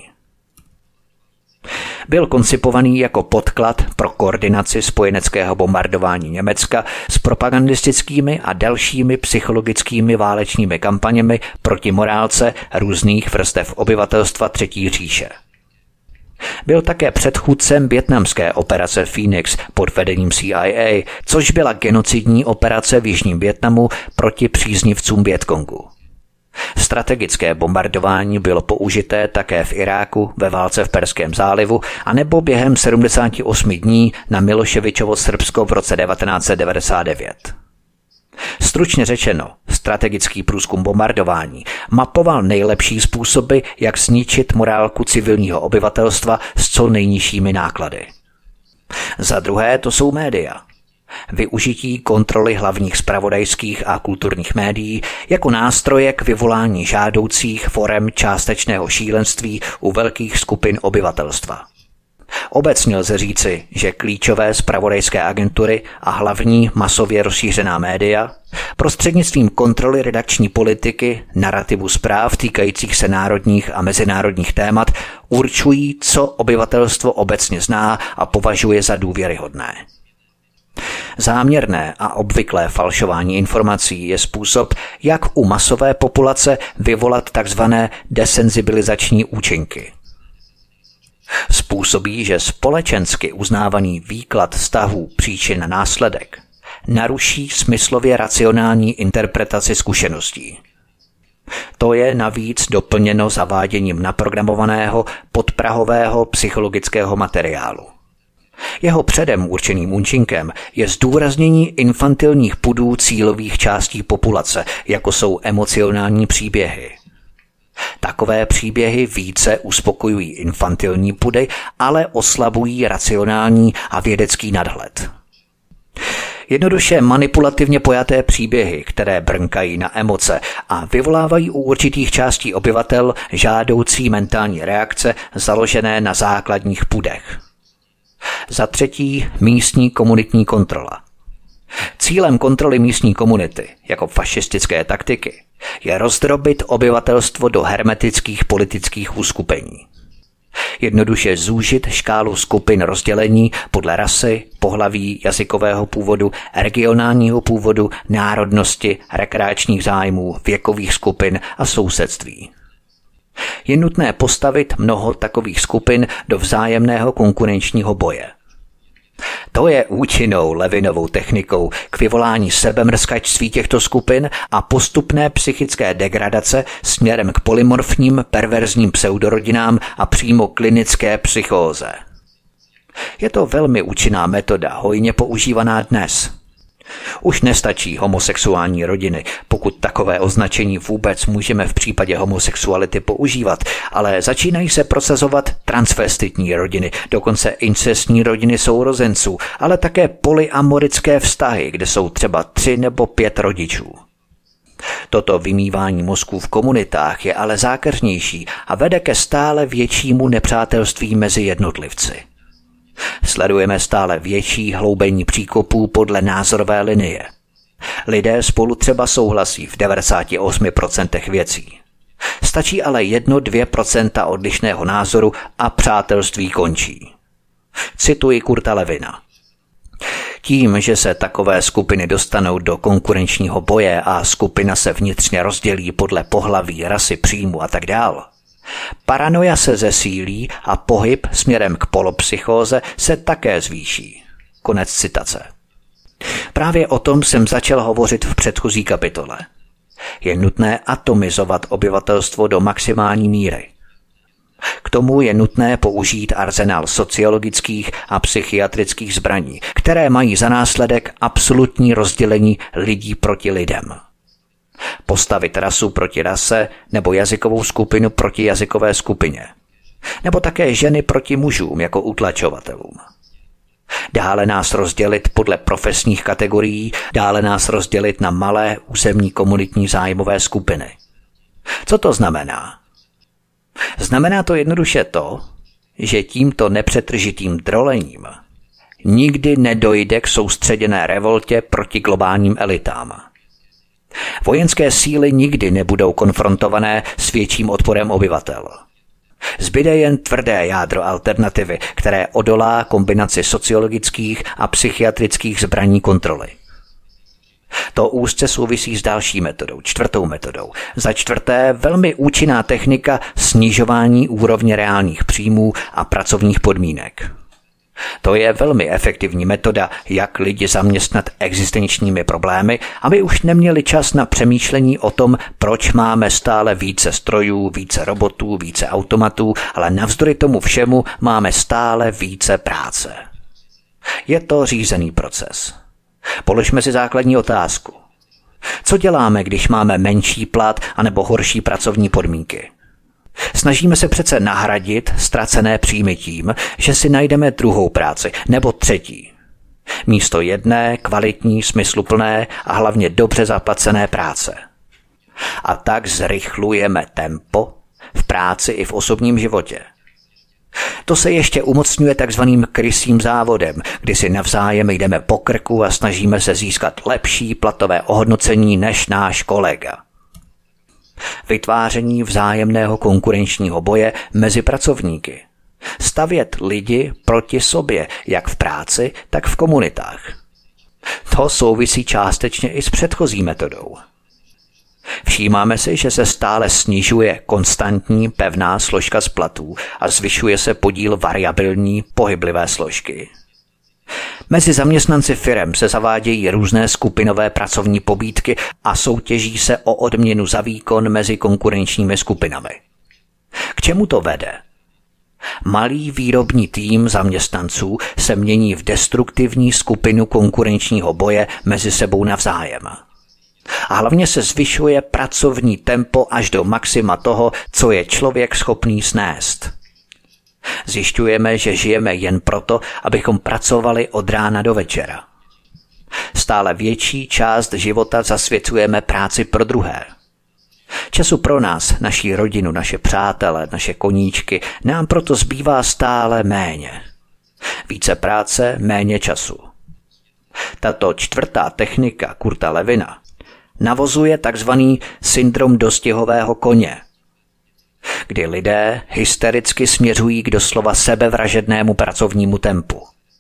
Byl koncipovaný jako podklad pro koordinaci spojeneckého bombardování Německa s propagandistickými a dalšími psychologickými válečnými kampaněmi proti morálce různých vrstev obyvatelstva Třetí říše. Byl také předchůdcem vietnamské operace Phoenix pod vedením C I A, což byla genocidní operace v jižním Vietnamu proti příznivcům Vietkongu. Strategické bombardování bylo použité také v Iráku ve válce v Perském zálivu anebo během sedmdesáti osmi dní na Miloševičovo Srbsko v roce devatenáct set devadesát devět. Stručně řečeno, strategický průzkum bombardování mapoval nejlepší způsoby, jak zničit morálku civilního obyvatelstva s co nejnižšími náklady. Za druhé to jsou média. Využití kontroly hlavních zpravodajských a kulturních médií jako nástroje k vyvolání žádoucích forem částečného šílenství u velkých skupin obyvatelstva. Obecně lze říci, že klíčové zpravodajské agentury a hlavní masově rozšířená média prostřednictvím kontroly redakční politiky, narrativu zpráv týkajících se národních a mezinárodních témat určují, co obyvatelstvo obecně zná a považuje za důvěryhodné. Záměrné a obvyklé falšování informací je způsob, jak u masové populace vyvolat takzvané desenzibilizační účinky. Způsobí, že společensky uznávaný výklad vztahů příčin a následek naruší smyslově racionální interpretaci zkušeností. To je navíc doplněno zaváděním naprogramovaného podprahového psychologického materiálu. Jeho předem určeným účinkem je zdůraznění infantilních pudů cílových částí populace, jako jsou emocionální příběhy. Takové příběhy více uspokojují infantilní pudy, ale oslabují racionální a vědecký nadhled. Jednoduše manipulativně pojaté příběhy, které brnkají na emoce a vyvolávají u určitých částí obyvatel žádoucí mentální reakce založené na základních pudech. Za třetí místní komunitní kontrola. Cílem kontroly místní komunity, jako fašistické taktiky, je rozdrobit obyvatelstvo do hermetických politických uskupení. Jednoduše zúžit škálu skupin rozdělení podle rasy, pohlaví, jazykového původu, regionálního původu, národnosti, rekreačních zájmů, věkových skupin a sousedství. Je nutné postavit mnoho takových skupin do vzájemného konkurenčního boje. To je účinnou Levinovou technikou k vyvolání sebemrskačství těchto skupin a postupné psychické degradace směrem k polymorfním perverzním pseudorodinám a přímo klinické psychóze. Je to velmi účinná metoda, hojně používaná dnes. Už nestačí homosexuální rodiny, pokud takové označení vůbec můžeme v případě homosexuality používat, ale začínají se prosazovat transvestitní rodiny, dokonce incestní rodiny sourozenců, ale také polyamorické vztahy, kde jsou třeba tři nebo pět rodičů. Toto vymývání mozků v komunitách je ale zákeřnější a vede ke stále většímu nepřátelství mezi jednotlivci. Sledujeme stále větší hloubení příkopů podle názorové linie. Lidé spolu třeba souhlasí v devadesát osm procent věcí. Stačí ale jedno až dvě procenta odlišného názoru a přátelství končí. Cituji Kurta Lewina. Tím, že se takové skupiny dostanou do konkurenčního boje a skupina se vnitřně rozdělí podle pohlaví, rasy, příjmu a tak dál, paranoja se zesílí a pohyb směrem k polopsychóze se také zvýší. Konec citace. Právě o tom jsem začal hovořit v předchozí kapitole. Je nutné atomizovat obyvatelstvo do maximální míry. K tomu je nutné použít arzenál sociologických a psychiatrických zbraní, které mají za následek absolutní rozdělení lidí proti lidem. Postavit rasu proti rase nebo jazykovou skupinu proti jazykové skupině. Nebo také ženy proti mužům jako utlačovatelům. Dále nás rozdělit podle profesních kategorií, dále nás rozdělit na malé územní komunitní zájmové skupiny. Co to znamená? Znamená to jednoduše to, že tímto nepřetržitým drolením nikdy nedojde k soustředěné revoltě proti globálním elitám. Vojenské síly nikdy nebudou konfrontované s větším odporem obyvatel. Zbyde jen tvrdé jádro alternativy, které odolá kombinaci sociologických a psychiatrických zbraní kontroly. To úzce souvisí s další metodou, čtvrtou metodou. Za čtvrté velmi účinná technika snižování úrovně reálných příjmů a pracovních podmínek. To je velmi efektivní metoda, jak lidi zaměstnat existenčními problémy, aby už neměli čas na přemýšlení o tom, proč máme stále více strojů, více robotů, více automatů, ale navzdory tomu všemu máme stále více práce. Je to řízený proces. Položme si základní otázku. Co děláme, když máme menší plat anebo horší pracovní podmínky? Snažíme se přece nahradit ztracené příjmy tím, že si najdeme druhou práci nebo třetí. Místo jedné, kvalitní, smysluplné a hlavně dobře zaplacené práce. A tak zrychlujeme tempo v práci i v osobním životě. To se ještě umocňuje takzvaným krysím závodem, kdy si navzájem jdeme po krku a snažíme se získat lepší platové ohodnocení než náš kolega. Vytváření vzájemného konkurenčního boje mezi pracovníky. Stavět lidi proti sobě, jak v práci, tak v komunitách. To souvisí částečně i s předchozí metodou. Všímáme si, že se stále snižuje konstantní pevná složka z platů a zvyšuje se podíl variabilní pohyblivé složky. Mezi zaměstnanci firem se zavádějí různé skupinové pracovní pobídky a soutěží se o odměnu za výkon mezi konkurenčními skupinami. K čemu to vede? Malý výrobní tým zaměstnanců se mění v destruktivní skupinu konkurenčního boje mezi sebou navzájem. A hlavně se zvyšuje pracovní tempo až do maxima toho, co je člověk schopný snést. Zjišťujeme, že žijeme jen proto, abychom pracovali od rána do večera. Stále větší část života zasvěcujeme práci pro druhé. Času pro nás, naši rodinu, naše přátele, naše koníčky nám proto zbývá stále méně. Více práce, méně času. Tato čtvrtá technika Kurta Lewina navozuje takzvaný syndrom dostihového koně, kdy lidé hystericky směřují k doslova sebevražednému pracovnímu tempu.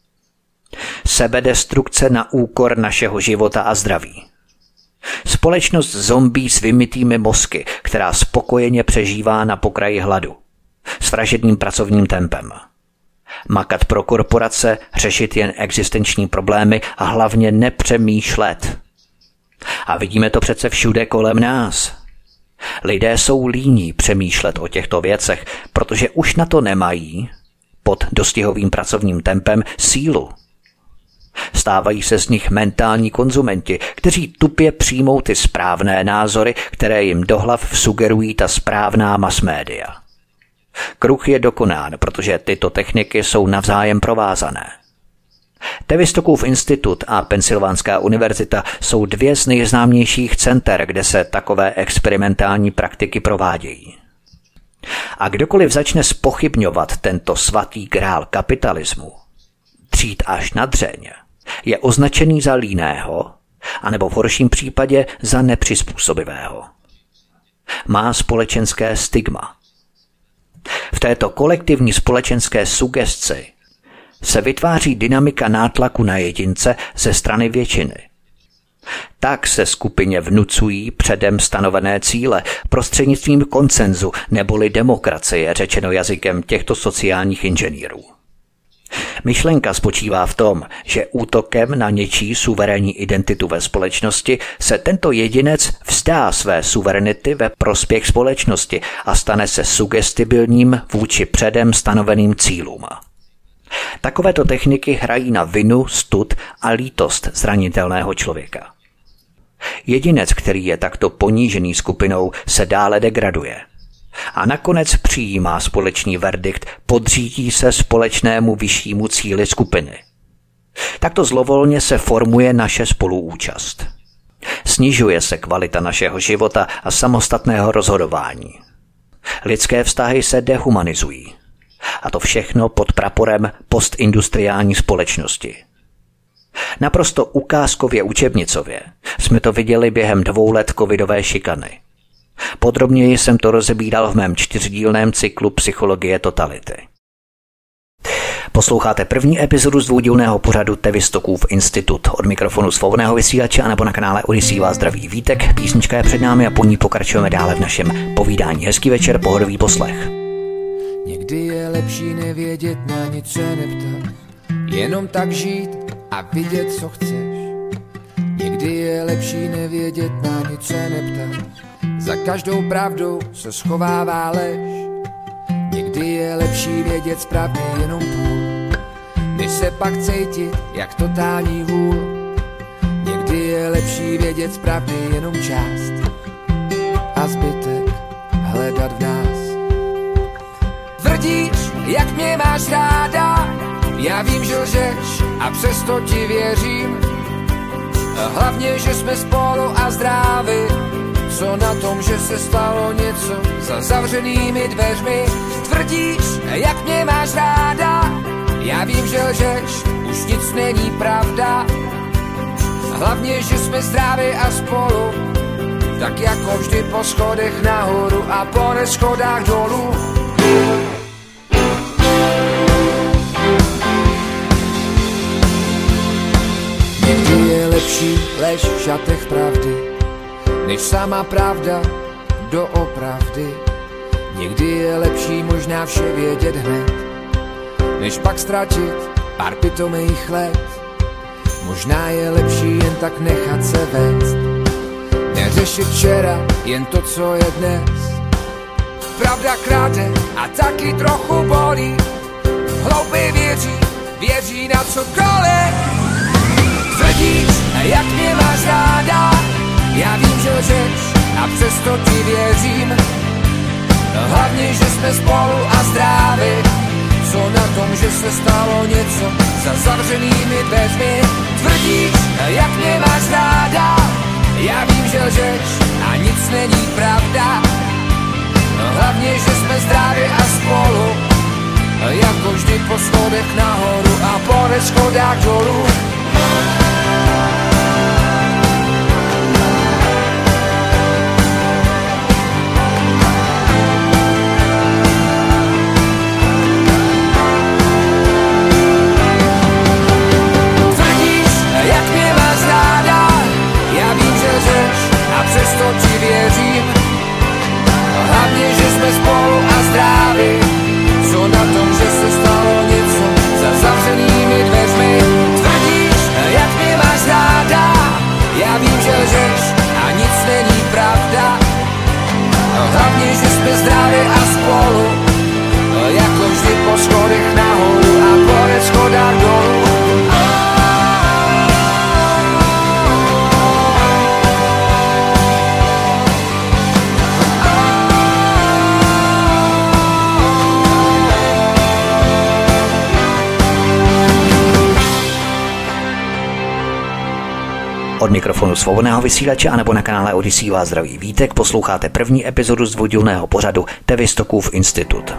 Sebedestrukce na úkor našeho života a zdraví. Společnost zombí s vymytými mozky, která spokojeně přežívá na pokraji hladu. S vražedným pracovním tempem. Makat pro korporace, řešit jen existenční problémy a hlavně nepřemýšlet. A vidíme to přece všude kolem nás. Lidé jsou líní přemýšlet o těchto věcech, protože už na to nemají, pod dostihovým pracovním tempem, sílu. Stávají se z nich mentální konzumenti, kteří tupě přijmou ty správné názory, které jim do hlav sugerují ta správná masmédia. Kruh je dokonán, protože tyto techniky jsou navzájem provázané. Tevistokův institut a Pensylvánská univerzita jsou dvě z nejznámějších center, kde se takové experimentální praktiky provádějí. A kdokoliv začne zpochybňovat tento svatý grál kapitalismu, dřít až na dřeň, je označený za líného, anebo v horším případě za nepřizpůsobivého. Má společenské stigma. V této kolektivní společenské sugesci se vytváří dynamika nátlaku na jedince ze strany většiny. Tak se skupině vnucují předem stanovené cíle prostřednictvím konsenzu neboli demokracie, řečeno jazykem těchto sociálních inženýrů. Myšlenka spočívá v tom, že útokem na něčí suverénní identitu ve společnosti se tento jedinec vzdá své suverenity ve prospěch společnosti a stane se sugestibilním vůči předem stanoveným cílům. Takovéto techniky hrají na vinu, stud a lítost zranitelného člověka. Jedinec, který je takto ponížený skupinou, se dále degraduje. A nakonec přijímá společný verdikt, podřídí se společnému vyššímu cíli skupiny. Takto zlovolně se formuje naše spoluúčast. Snižuje se kvalita našeho života a samostatného rozhodování. Lidské vztahy se dehumanizují. A to všechno pod praporem postindustriální společnosti. Naprosto ukázkově učebnicově jsme to viděli během dvou let covidové šikany. Podrobněji jsem to rozebíral v mém čtyřdílném cyklu Psychologie totality. Posloucháte první epizodu z dvoudílného pořadu Tevistokův institut. Od mikrofonu svobodného vysílače a nebo na kanále Odyssey vás zdraví Vítek. Písnička je před námi a po ní pokračujeme dále v našem povídání. Hezký večer, pohodový poslech. Někdy je lepší nevědět, na nic se neptat, jenom tak žít a vidět, co chceš. Někdy je lepší nevědět, na nic se neptat, za každou pravdou se schovává lež. Někdy je lepší vědět správně jenom půl, než se pak cítit jak totální vůl. Někdy je lepší vědět správně jenom část a zbytek hledat v nás. Tvrdíš, jak mě máš ráda, já vím, že lžeš a přesto ti věřím. Hlavně, že jsme spolu a zdraví. Co na tom, že se stalo něco za zavřenými dveřmi? Tvrdíš, jak mě máš ráda, já vím, že lžeš, už nic není pravda. Hlavně, že jsme zdraví a spolu, tak jako vždy po schodech nahoru a po neschodách dolů. Někdy je lepší lež v šatech pravdy, než sama pravda doopravdy. Někdy je lepší možná vše vědět hned, než pak ztratit pár pitomých let. Možná je lepší jen tak nechat se vést, neřešit včera, jen to, co je dnes. Pravda kráde a taky trochu bolí, hloupý věří, věří na cokoliv. Tvrdíš, jak mě máš ráda, já vím, že lžeš a přesto ti věřím. Hlavně, že jsme spolu a zdraví. Co na tom, že se stalo něco za zavřenými dveřmi? Tvrdíš, jak mě máš ráda, já vím, že lžeš a nic není pravda. Hlavně, že jsme zdraví a spolu, jako vždy po schodech nahoru a po neschodách dolů. Přesto ti věřím, hlavně, že jsme spolu a zdraví. Co na tom, že se stalo něco za zavřenými dveřmi? Tvrdíš, jak mě máš ráda, já vím, že lžeš a nic není pravda. Hlavně, že jsme zdraví a spolu, jako vždy po schodech nahoru a po neschodách dolů. Od mikrofonu svobodného vysílače a nebo na kanále Odyssey vás zdraví Vítek. Posloucháte první epizodu z dvoudílného pořadu Tevistokův institut.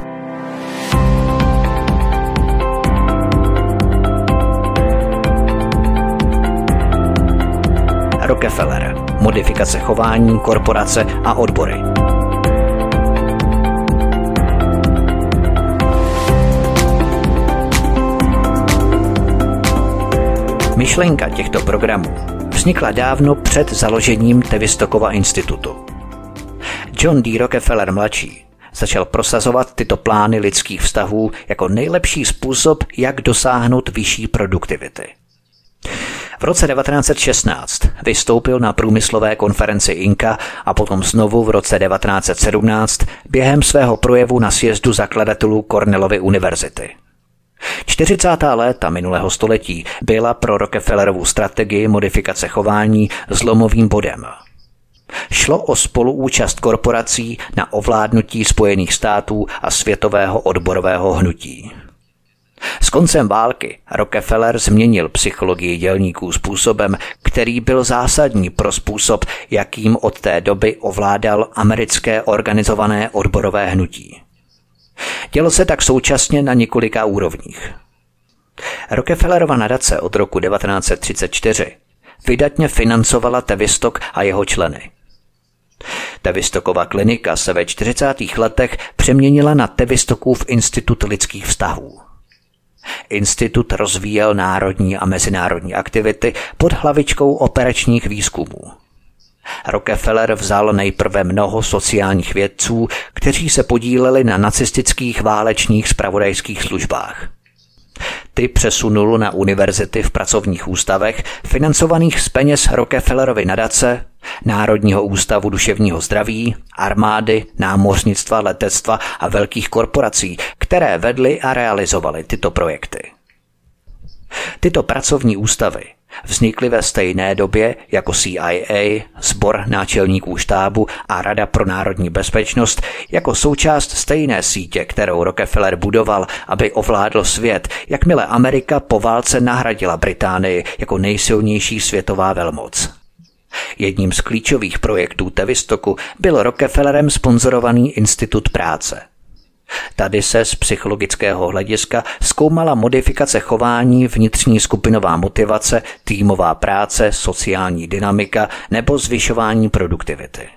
Rockefeller. Modifikace chování, korporace a odbory. Myšlenka těchto programů vznikla dávno před založením Tevistokova institutu. John D. Rockefeller mladší začal prosazovat tyto plány lidských vztahů jako nejlepší způsob, jak dosáhnout vyšší produktivity. V roce devatenáct set šestnáct vystoupil na průmyslové konferenci Inka a potom znovu v roce devatenáct set sedmnáct během svého projevu na sjezdu zakladatelů Cornellovy univerzity. čtyřicátá léta minulého století byla pro Rockefellerovu strategii modifikace chování zlomovým bodem. Šlo o spoluúčast korporací na ovládnutí Spojených států a světového odborového hnutí. S koncem války Rockefeller změnil psychologii dělníků způsobem, který byl zásadní pro způsob, jakým od té doby ovládal americké organizované odborové hnutí. Dělo se tak současně na několika úrovních. Rockefellerova nadace od roku devatenáct set třicet čtyři vydatně financovala Tavistock a jeho členy. Tavistockova klinika se ve čtyřicátých letech přeměnila na Tavistockův institut lidských vztahů. Institut rozvíjel národní a mezinárodní aktivity pod hlavičkou operačních výzkumů. Rockefeller vzal nejprve mnoho sociálních vědců, kteří se podíleli na nacistických válečných zpravodajských službách. Ty přesunul na univerzity v pracovních ústavech, financovaných z peněz Rockefellerovy nadace, Národního ústavu duševního zdraví, armády, námořnictva, letectva a velkých korporací, které vedly a realizovaly tyto projekty. Tyto pracovní ústavy vznikly ve stejné době jako C I A, Sbor náčelníků štábu a Rada pro národní bezpečnost jako součást stejné sítě, kterou Rockefeller budoval, aby ovládl svět, jakmile Amerika po válce nahradila Británii jako nejsilnější světová velmoc. Jedním z klíčových projektů Tavistocku byl Rockefellerem sponzorovaný Institut práce. Tady se z psychologického hlediska zkoumala modifikace chování, vnitřní skupinová motivace, týmová práce, sociální dynamika nebo zvyšování produktivity.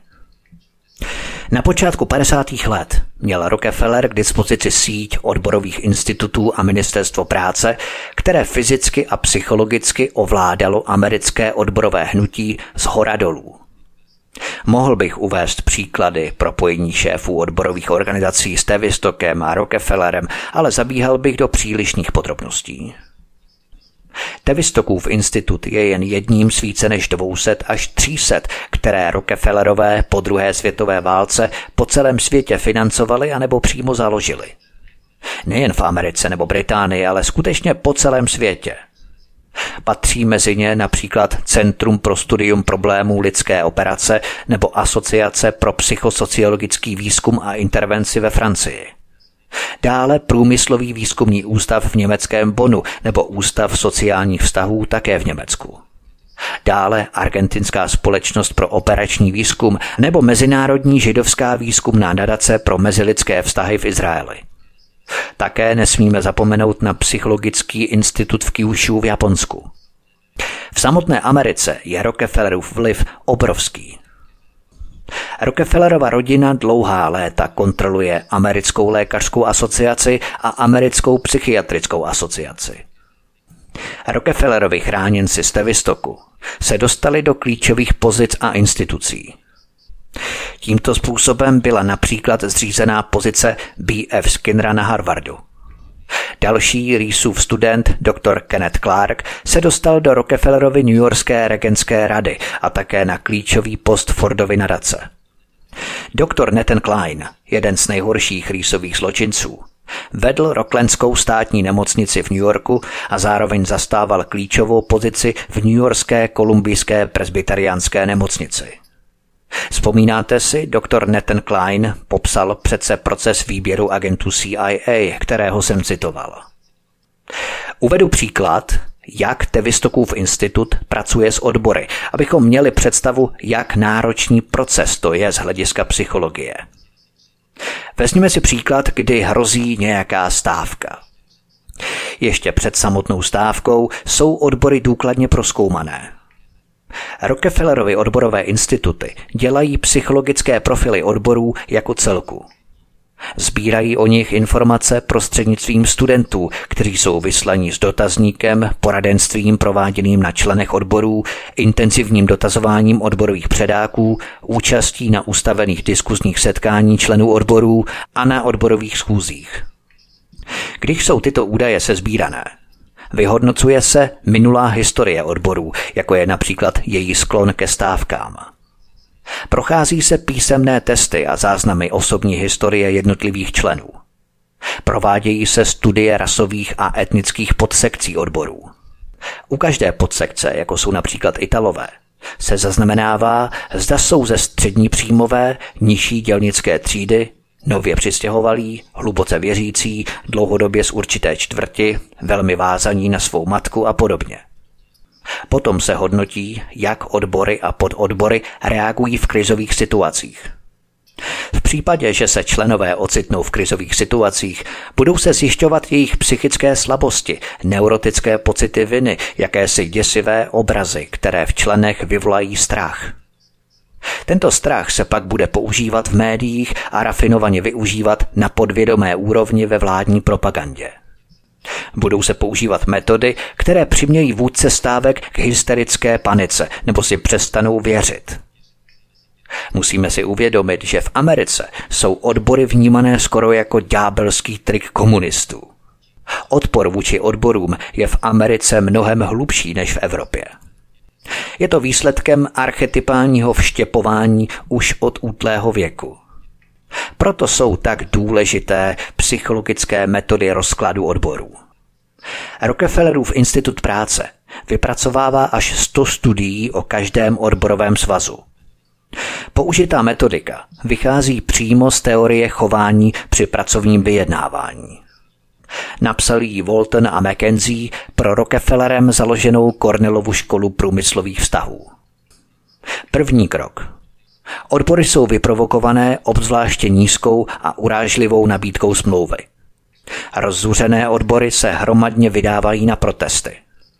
Na počátku padesátých let měl Rockefeller k dispozici síť odborových institutů a ministerstvo práce, které fyzicky a psychologicky ovládalo americké odborové hnutí z hora dolů. Mohl bych uvést příklady propojení šéfů odborových organizací s Tavistockem a Rockefellerem, ale zabíhal bych do přílišných podrobností. Tavistockův institut je jen jedním z více než dvě stě až tři sta, které Rockefellerové po druhé světové válce po celém světě financovali anebo přímo založili. Nejen v Americe nebo Británii, ale skutečně po celém světě. Patří mezi ně například Centrum pro studium problémů lidské operace nebo Asociace pro psychosociologický výzkum a intervenci ve Francii. Dále Průmyslový výzkumný ústav v německém Bonnu nebo Ústav sociálních vztahů také v Německu. Dále Argentinská společnost pro operační výzkum nebo Mezinárodní židovská výzkumná nadace pro mezilidské vztahy v Izraeli. Také nesmíme zapomenout na Psychologický institut v Kyushu v Japonsku. V samotné Americe je Rockefellerův vliv obrovský. Rockefellerova rodina dlouhá léta kontroluje Americkou lékařskou asociaci a Americkou psychiatrickou asociaci. Rockefellerovi chráněnci z Tavistocku se dostali do klíčových pozic a institucí. Tímto způsobem byla například zřízená pozice B F Skinnera na Harvardu. Další Reesův student, doktor Kenneth Clark, se dostal do Rockefellerovy newyorské regentské rady a také na klíčový post Fordovy nadace. Doktor Nathan Kline, jeden z nejhorších Reesových zločinců, vedl Rocklandskou státní nemocnici v New Yorku a zároveň zastával klíčovou pozici v newyorské kolumbijské presbyteriánské nemocnici. Vzpomínáte si, doktor Nathan Kline popsal přece proces výběru agentů C I A, kterého jsem citoval. Uvedu příklad, jak Tavistockův institut pracuje s odbory, abychom měli představu, jak náročný proces to je z hlediska psychologie. Vezměme si příklad, kdy hrozí nějaká stávka. Ještě před samotnou stávkou jsou odbory důkladně prozkoumané. Rockefellerovy odborové instituty dělají psychologické profily odborů jako celku. Sbírají o nich informace prostřednictvím studentů, kteří jsou vyslaní s dotazníkem, poradenstvím prováděným na členech odborů, intenzivním dotazováním odborových předáků, účastí na ustavených diskuzních setkání členů odborů a na odborových schůzích. Když jsou tyto údaje sesbírané, vyhodnocuje se minulá historie odborů, jako je například její sklon ke stávkám. Prochází se písemné testy a záznamy osobní historie jednotlivých členů. Provádějí se studie rasových a etnických podsekcí odborů. U každé podsekce, jako jsou například Italové, se zaznamenává, zda jsou ze střední příjmové, nižší dělnické třídy, nově přistěhovalí, hluboce věřící, dlouhodobě z určité čtvrti, velmi vázaní na svou matku a podobně. Potom se hodnotí, jak odbory a pododbory reagují v krizových situacích. V případě, že se členové ocitnou v krizových situacích, budou se zjišťovat jejich psychické slabosti, neurotické pocity viny, jakési děsivé obrazy, které v členech vyvolají strach. Tento strach se pak bude používat v médiích a rafinovaně využívat na podvědomé úrovni ve vládní propagandě. Budou se používat metody, které přimějí vůdce stávek k hysterické panice nebo si přestanou věřit. Musíme si uvědomit, že v Americe jsou odbory vnímané skoro jako ďábelský trik komunistů. Odpor vůči odborům je v Americe mnohem hlubší než v Evropě. Je to výsledkem archetypálního vštěpování už od útlého věku. Proto jsou tak důležité psychologické metody rozkladu odborů. Rockefellerův institut práce vypracovává až sto studií o každém odborovém svazu. Použitá metodika vychází přímo z teorie chování při pracovním vyjednávání. Napsal ji Walton a McKenzie pro Rockefellerem založenou Cornellovu školu průmyslových vztahů. První krok. Odbory jsou vyprovokované obzvláště nízkou a urážlivou nabídkou smlouvy. Rozzuřené odbory se hromadně vydávají na protesty.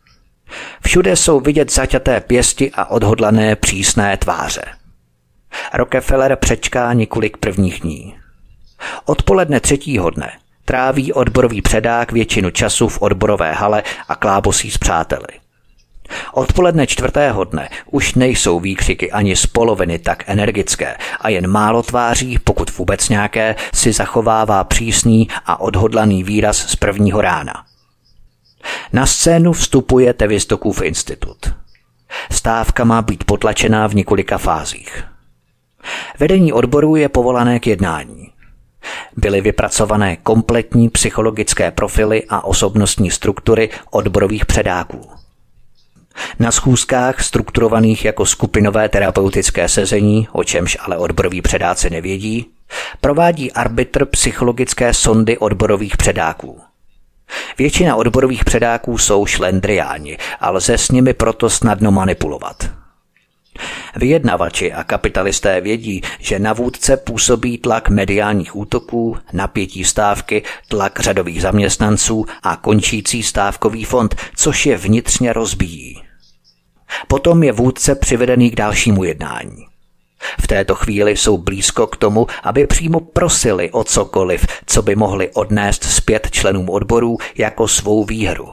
Všude jsou vidět zaťaté pěsti a odhodlané přísné tváře. Rockefeller přečká několik prvních dní. Odpoledne třetího dne tráví odborový předák většinu času v odborové hale a klábosí s přáteli. Odpoledne čtvrtého dne už nejsou výkřiky ani z poloviny tak energické a jen málo tváří, pokud vůbec nějaké, si zachovává přísný a odhodlaný výraz z prvního rána. Na scénu vstupuje Tevistokův institut. Stávka má být potlačená v několika fázích. Vedení odboru je povolané k jednání. Byly vypracované kompletní psychologické profily a osobnostní struktury odborových předáků. Na schůzkách strukturovaných jako skupinové terapeutické sezení, o čemž ale odboroví předáci nevědí, provádí arbitr psychologické sondy odborových předáků. Většina odborových předáků jsou šlendriáni a lze s nimi proto snadno manipulovat. Vyjednavači a kapitalisté vědí, že na vůdce působí tlak mediálních útoků, napětí stávky, tlak řadových zaměstnanců a končící stávkový fond, což je vnitřně rozbíjí. Potom je vůdce přivedený k dalšímu jednání. V této chvíli jsou blízko k tomu, aby přímo prosili o cokoliv, co by mohli odnést zpět členům odborů jako svou výhru.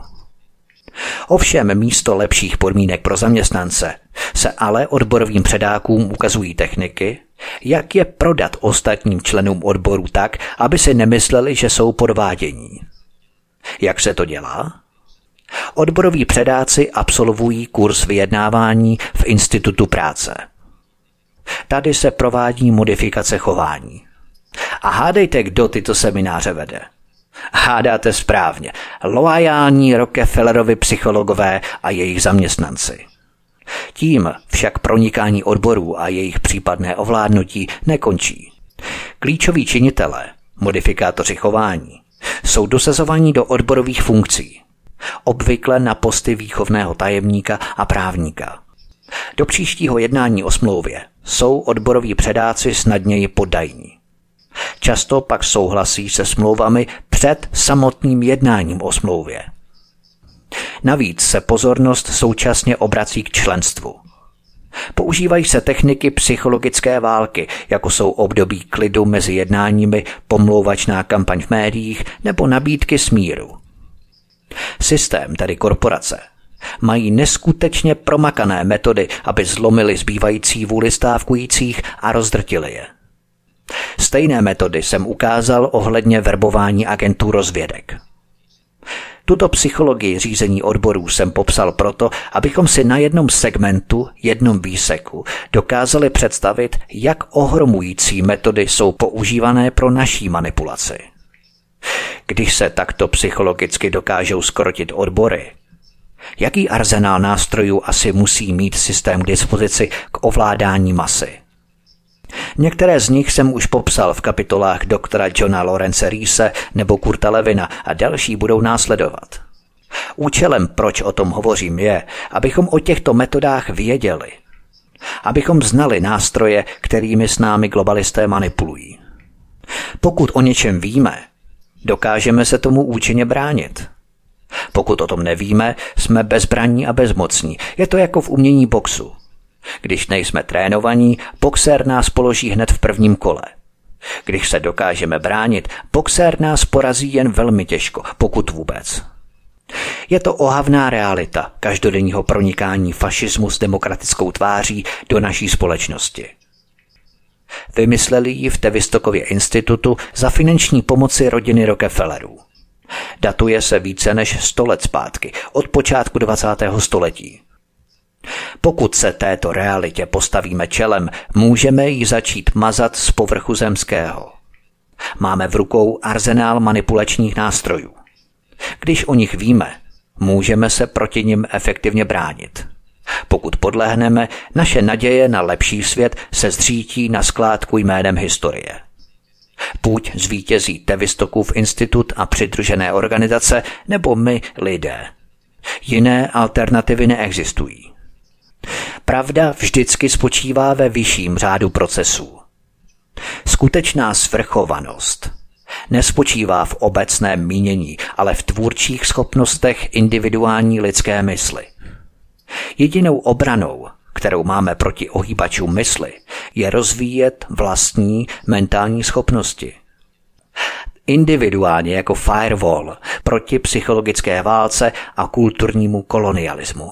Ovšem místo lepších podmínek pro zaměstnance se ale odborovým předákům ukazují techniky, jak je prodat ostatním členům odborů tak, aby si nemysleli, že jsou podvádění. Jak se to dělá? Odboroví předáci absolvují kurz vyjednávání v Institutu práce. Tady se provádí modifikace chování. A hádejte, kdo tyto semináře vede. Hádáte správně. Loajální Rockefellerovi psychologové a jejich zaměstnanci. Tím však pronikání odborů a jejich případné ovládnutí nekončí. Klíčoví činitelé, modifikátoři chování, jsou dosazovaní do odborových funkcí. Obvykle na posty výchovného tajemníka a právníka. Do příštího jednání o smlouvě jsou odboroví předáci snadněji poddajní. Často pak souhlasí se smlouvami před samotným jednáním o smlouvě. Navíc se pozornost současně obrací k členstvu. Používají se techniky psychologické války, jako jsou období klidu mezi jednáními, pomlouvačná kampaň v médiích nebo nabídky smíru. Systém, tedy korporace, mají neskutečně promakané metody, aby zlomili zbývající vůli stávkujících a rozdrtili je. Stejné metody jsem ukázal ohledně verbování agentů rozvědek. Tuto psychologii řízení odborů jsem popsal proto, abychom si na jednom segmentu, jednom výseku dokázali představit, jak ohromující metody jsou používané pro naší manipulaci. Když se takto psychologicky dokážou zkrotit odbory, jaký arzenál nástrojů asi musí mít systém k dispozici k ovládání masy? Některé z nich jsem už popsal v kapitolách doktora Johna Lawrence Reese nebo Kurta Lewina a další budou následovat. Účelem, proč o tom hovořím, je, abychom o těchto metodách věděli. Abychom znali nástroje, kterými s námi globalisté manipulují. Pokud o něčem víme, dokážeme se tomu účinně bránit. Pokud o tom nevíme, jsme bezbranní a bezmocní. Je to jako v umění boxu. Když nejsme trénovaní, boxér nás položí hned v prvním kole. Když se dokážeme bránit, boxér nás porazí jen velmi těžko, pokud vůbec. Je to ohavná realita každodenního pronikání fašismu s demokratickou tváří do naší společnosti. Vymysleli ji v Tavistokově institutu za finanční pomoci rodiny Rockefellerů. Datuje se více než sto let zpátky, od počátku dvacátého století. Pokud se této realitě postavíme čelem, můžeme ji začít mazat z povrchu zemského. Máme v rukou arzenál manipulačních nástrojů. Když o nich víme, můžeme se proti nim efektivně bránit. Pokud podlehneme, naše naděje na lepší svět se zřítí na skládku jménem historie. Buď zvítězí Tavistokův institut a přidružené organizace, nebo my lidé. Jiné alternativy neexistují. Pravda vždycky spočívá ve vyšším řádu procesů. Skutečná svrchovanost nespočívá v obecném mínění, ale v tvůrčích schopnostech individuální lidské mysli. Jedinou obranou, kterou máme proti ohýbačům mysli, je rozvíjet vlastní mentální schopnosti. Individuálně jako firewall proti psychologické válce a kulturnímu kolonialismu.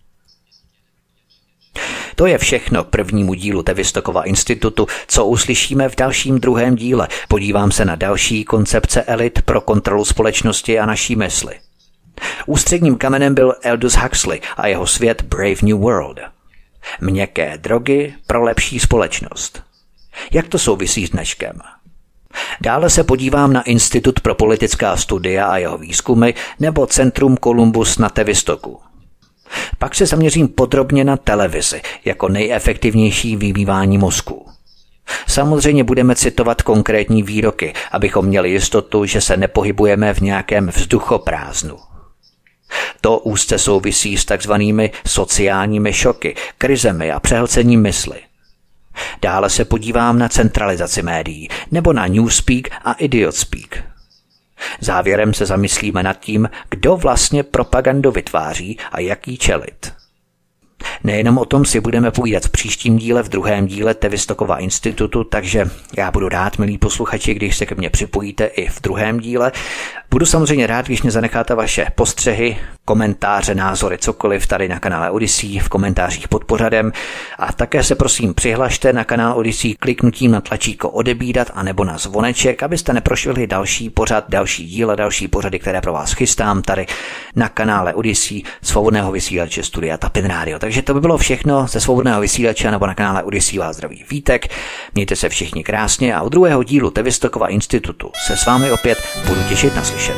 To je všechno k prvnímu dílu Tavistokova institutu, co uslyšíme v dalším druhém díle. Podívám se na další koncepce elit pro kontrolu společnosti a naší mysli. Ústředním kamenem byl Aldous Huxley a jeho svět Brave New World. Měkké drogy pro lepší společnost. Jak to souvisí s dneškem? Dále se podívám na Institut pro politická studia a jeho výzkumy nebo Centrum Columbus na Tavistoku. Pak se zaměřím podrobně na televizi jako nejefektivnější vymývání mozku. Samozřejmě budeme citovat konkrétní výroky, abychom měli jistotu, že se nepohybujeme v nějakém vzduchoprázdnu. To úzce souvisí s takzvanými sociálními šoky, krizemi a přehlcením mysli. Dále se podívám na centralizaci médií, nebo na Newspeak a Idiotspeak. Závěrem se zamyslíme nad tím, kdo vlastně propagandu vytváří a jak jí čelit. Nejenom o tom si budeme povídat v příštím díle, v druhém díle Tavistokova institutu, takže já budu rád, milí posluchači, když se ke mně připojíte i v druhém díle. Budu samozřejmě rád, když mě zanecháte vaše postřehy, komentáře, názory, cokoliv tady na kanále Odyssey, v komentářích pod pořadem. A také se prosím přihlašte na kanál Odyssey kliknutím na tlačítko odebírat a nebo na zvoneček, abyste neprošvihli další pořad, další díle, další pořady, které pro vás chystám tady na kanále Odyssey, svobodného vysílače Studia Tapin Radio. Takže to by bylo všechno ze svobodného vysílače nebo na kanále Odyssey vás zdraví Vítek. Mějte se všichni krásně a u druhého dílu Tavistokova institutu se s vámi opět budu těšit na slyšenou.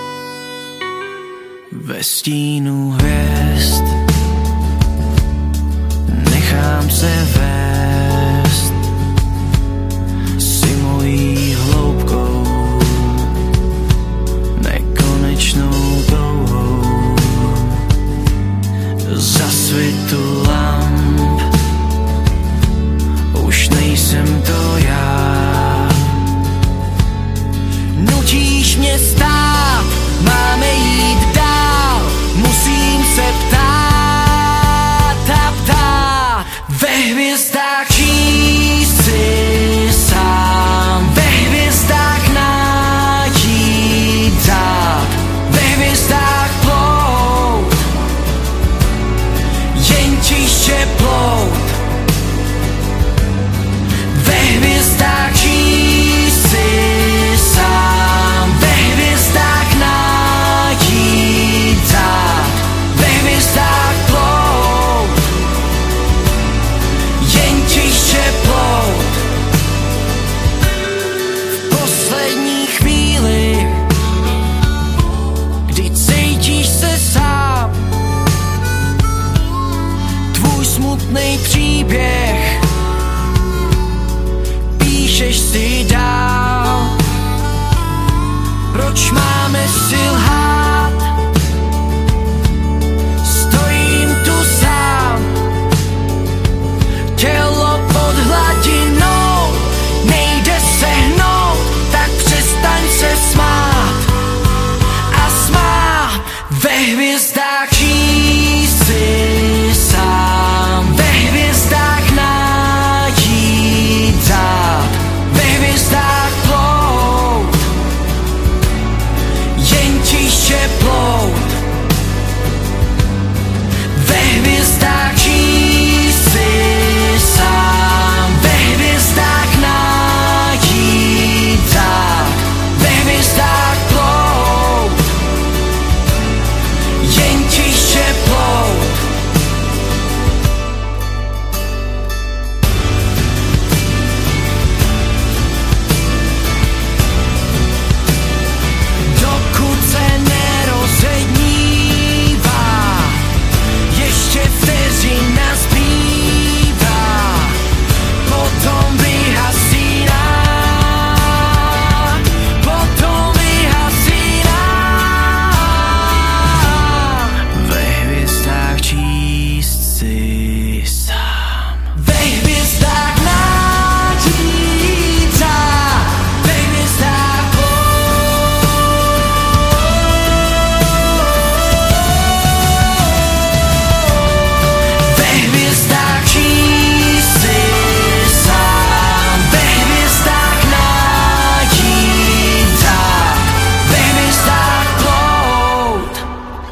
Ve stínu hvězd nechám se vést si mojí hloubkou nekonečnou touhou za svitu lamp už nejsem to já. Nutíš mě stát, máme jít dál, musím se ptát a ptát ve hvězdách. hvězdách číst si sám, ve hvězdách najít řád, ve hvězdách plout, jen tiše plout, ve hvězdách číst si sám, ve hvězdách najít řád, ve hvězdách plout, jen tiše plout. Dokud se nerozednívá, ještě vteřina zbývá, potom vyhasíná, potom vyhasíná. Ve hvězdách číst si sám, ve hvězdách najít řád, ve hvězdách ve hvězdách číst si sám, ve hvězdách najít řád, ve hvězdách plout,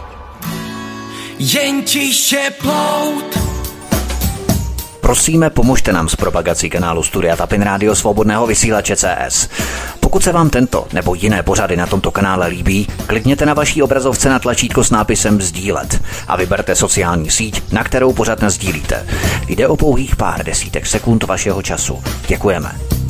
jen tiše plout. Prosíme, pomožte nám s propagací kanálu Studia Tapin Rádio Svobodného vysílače C S. Pokud se vám tento nebo jiné pořady na tomto kanále líbí, klikněte na vaší obrazovce na tlačítko s nápisem sdílet a vyberte sociální síť, na kterou pořad nasdílíte. Jde o pouhých pár desítek sekund vašeho času. Děkujeme.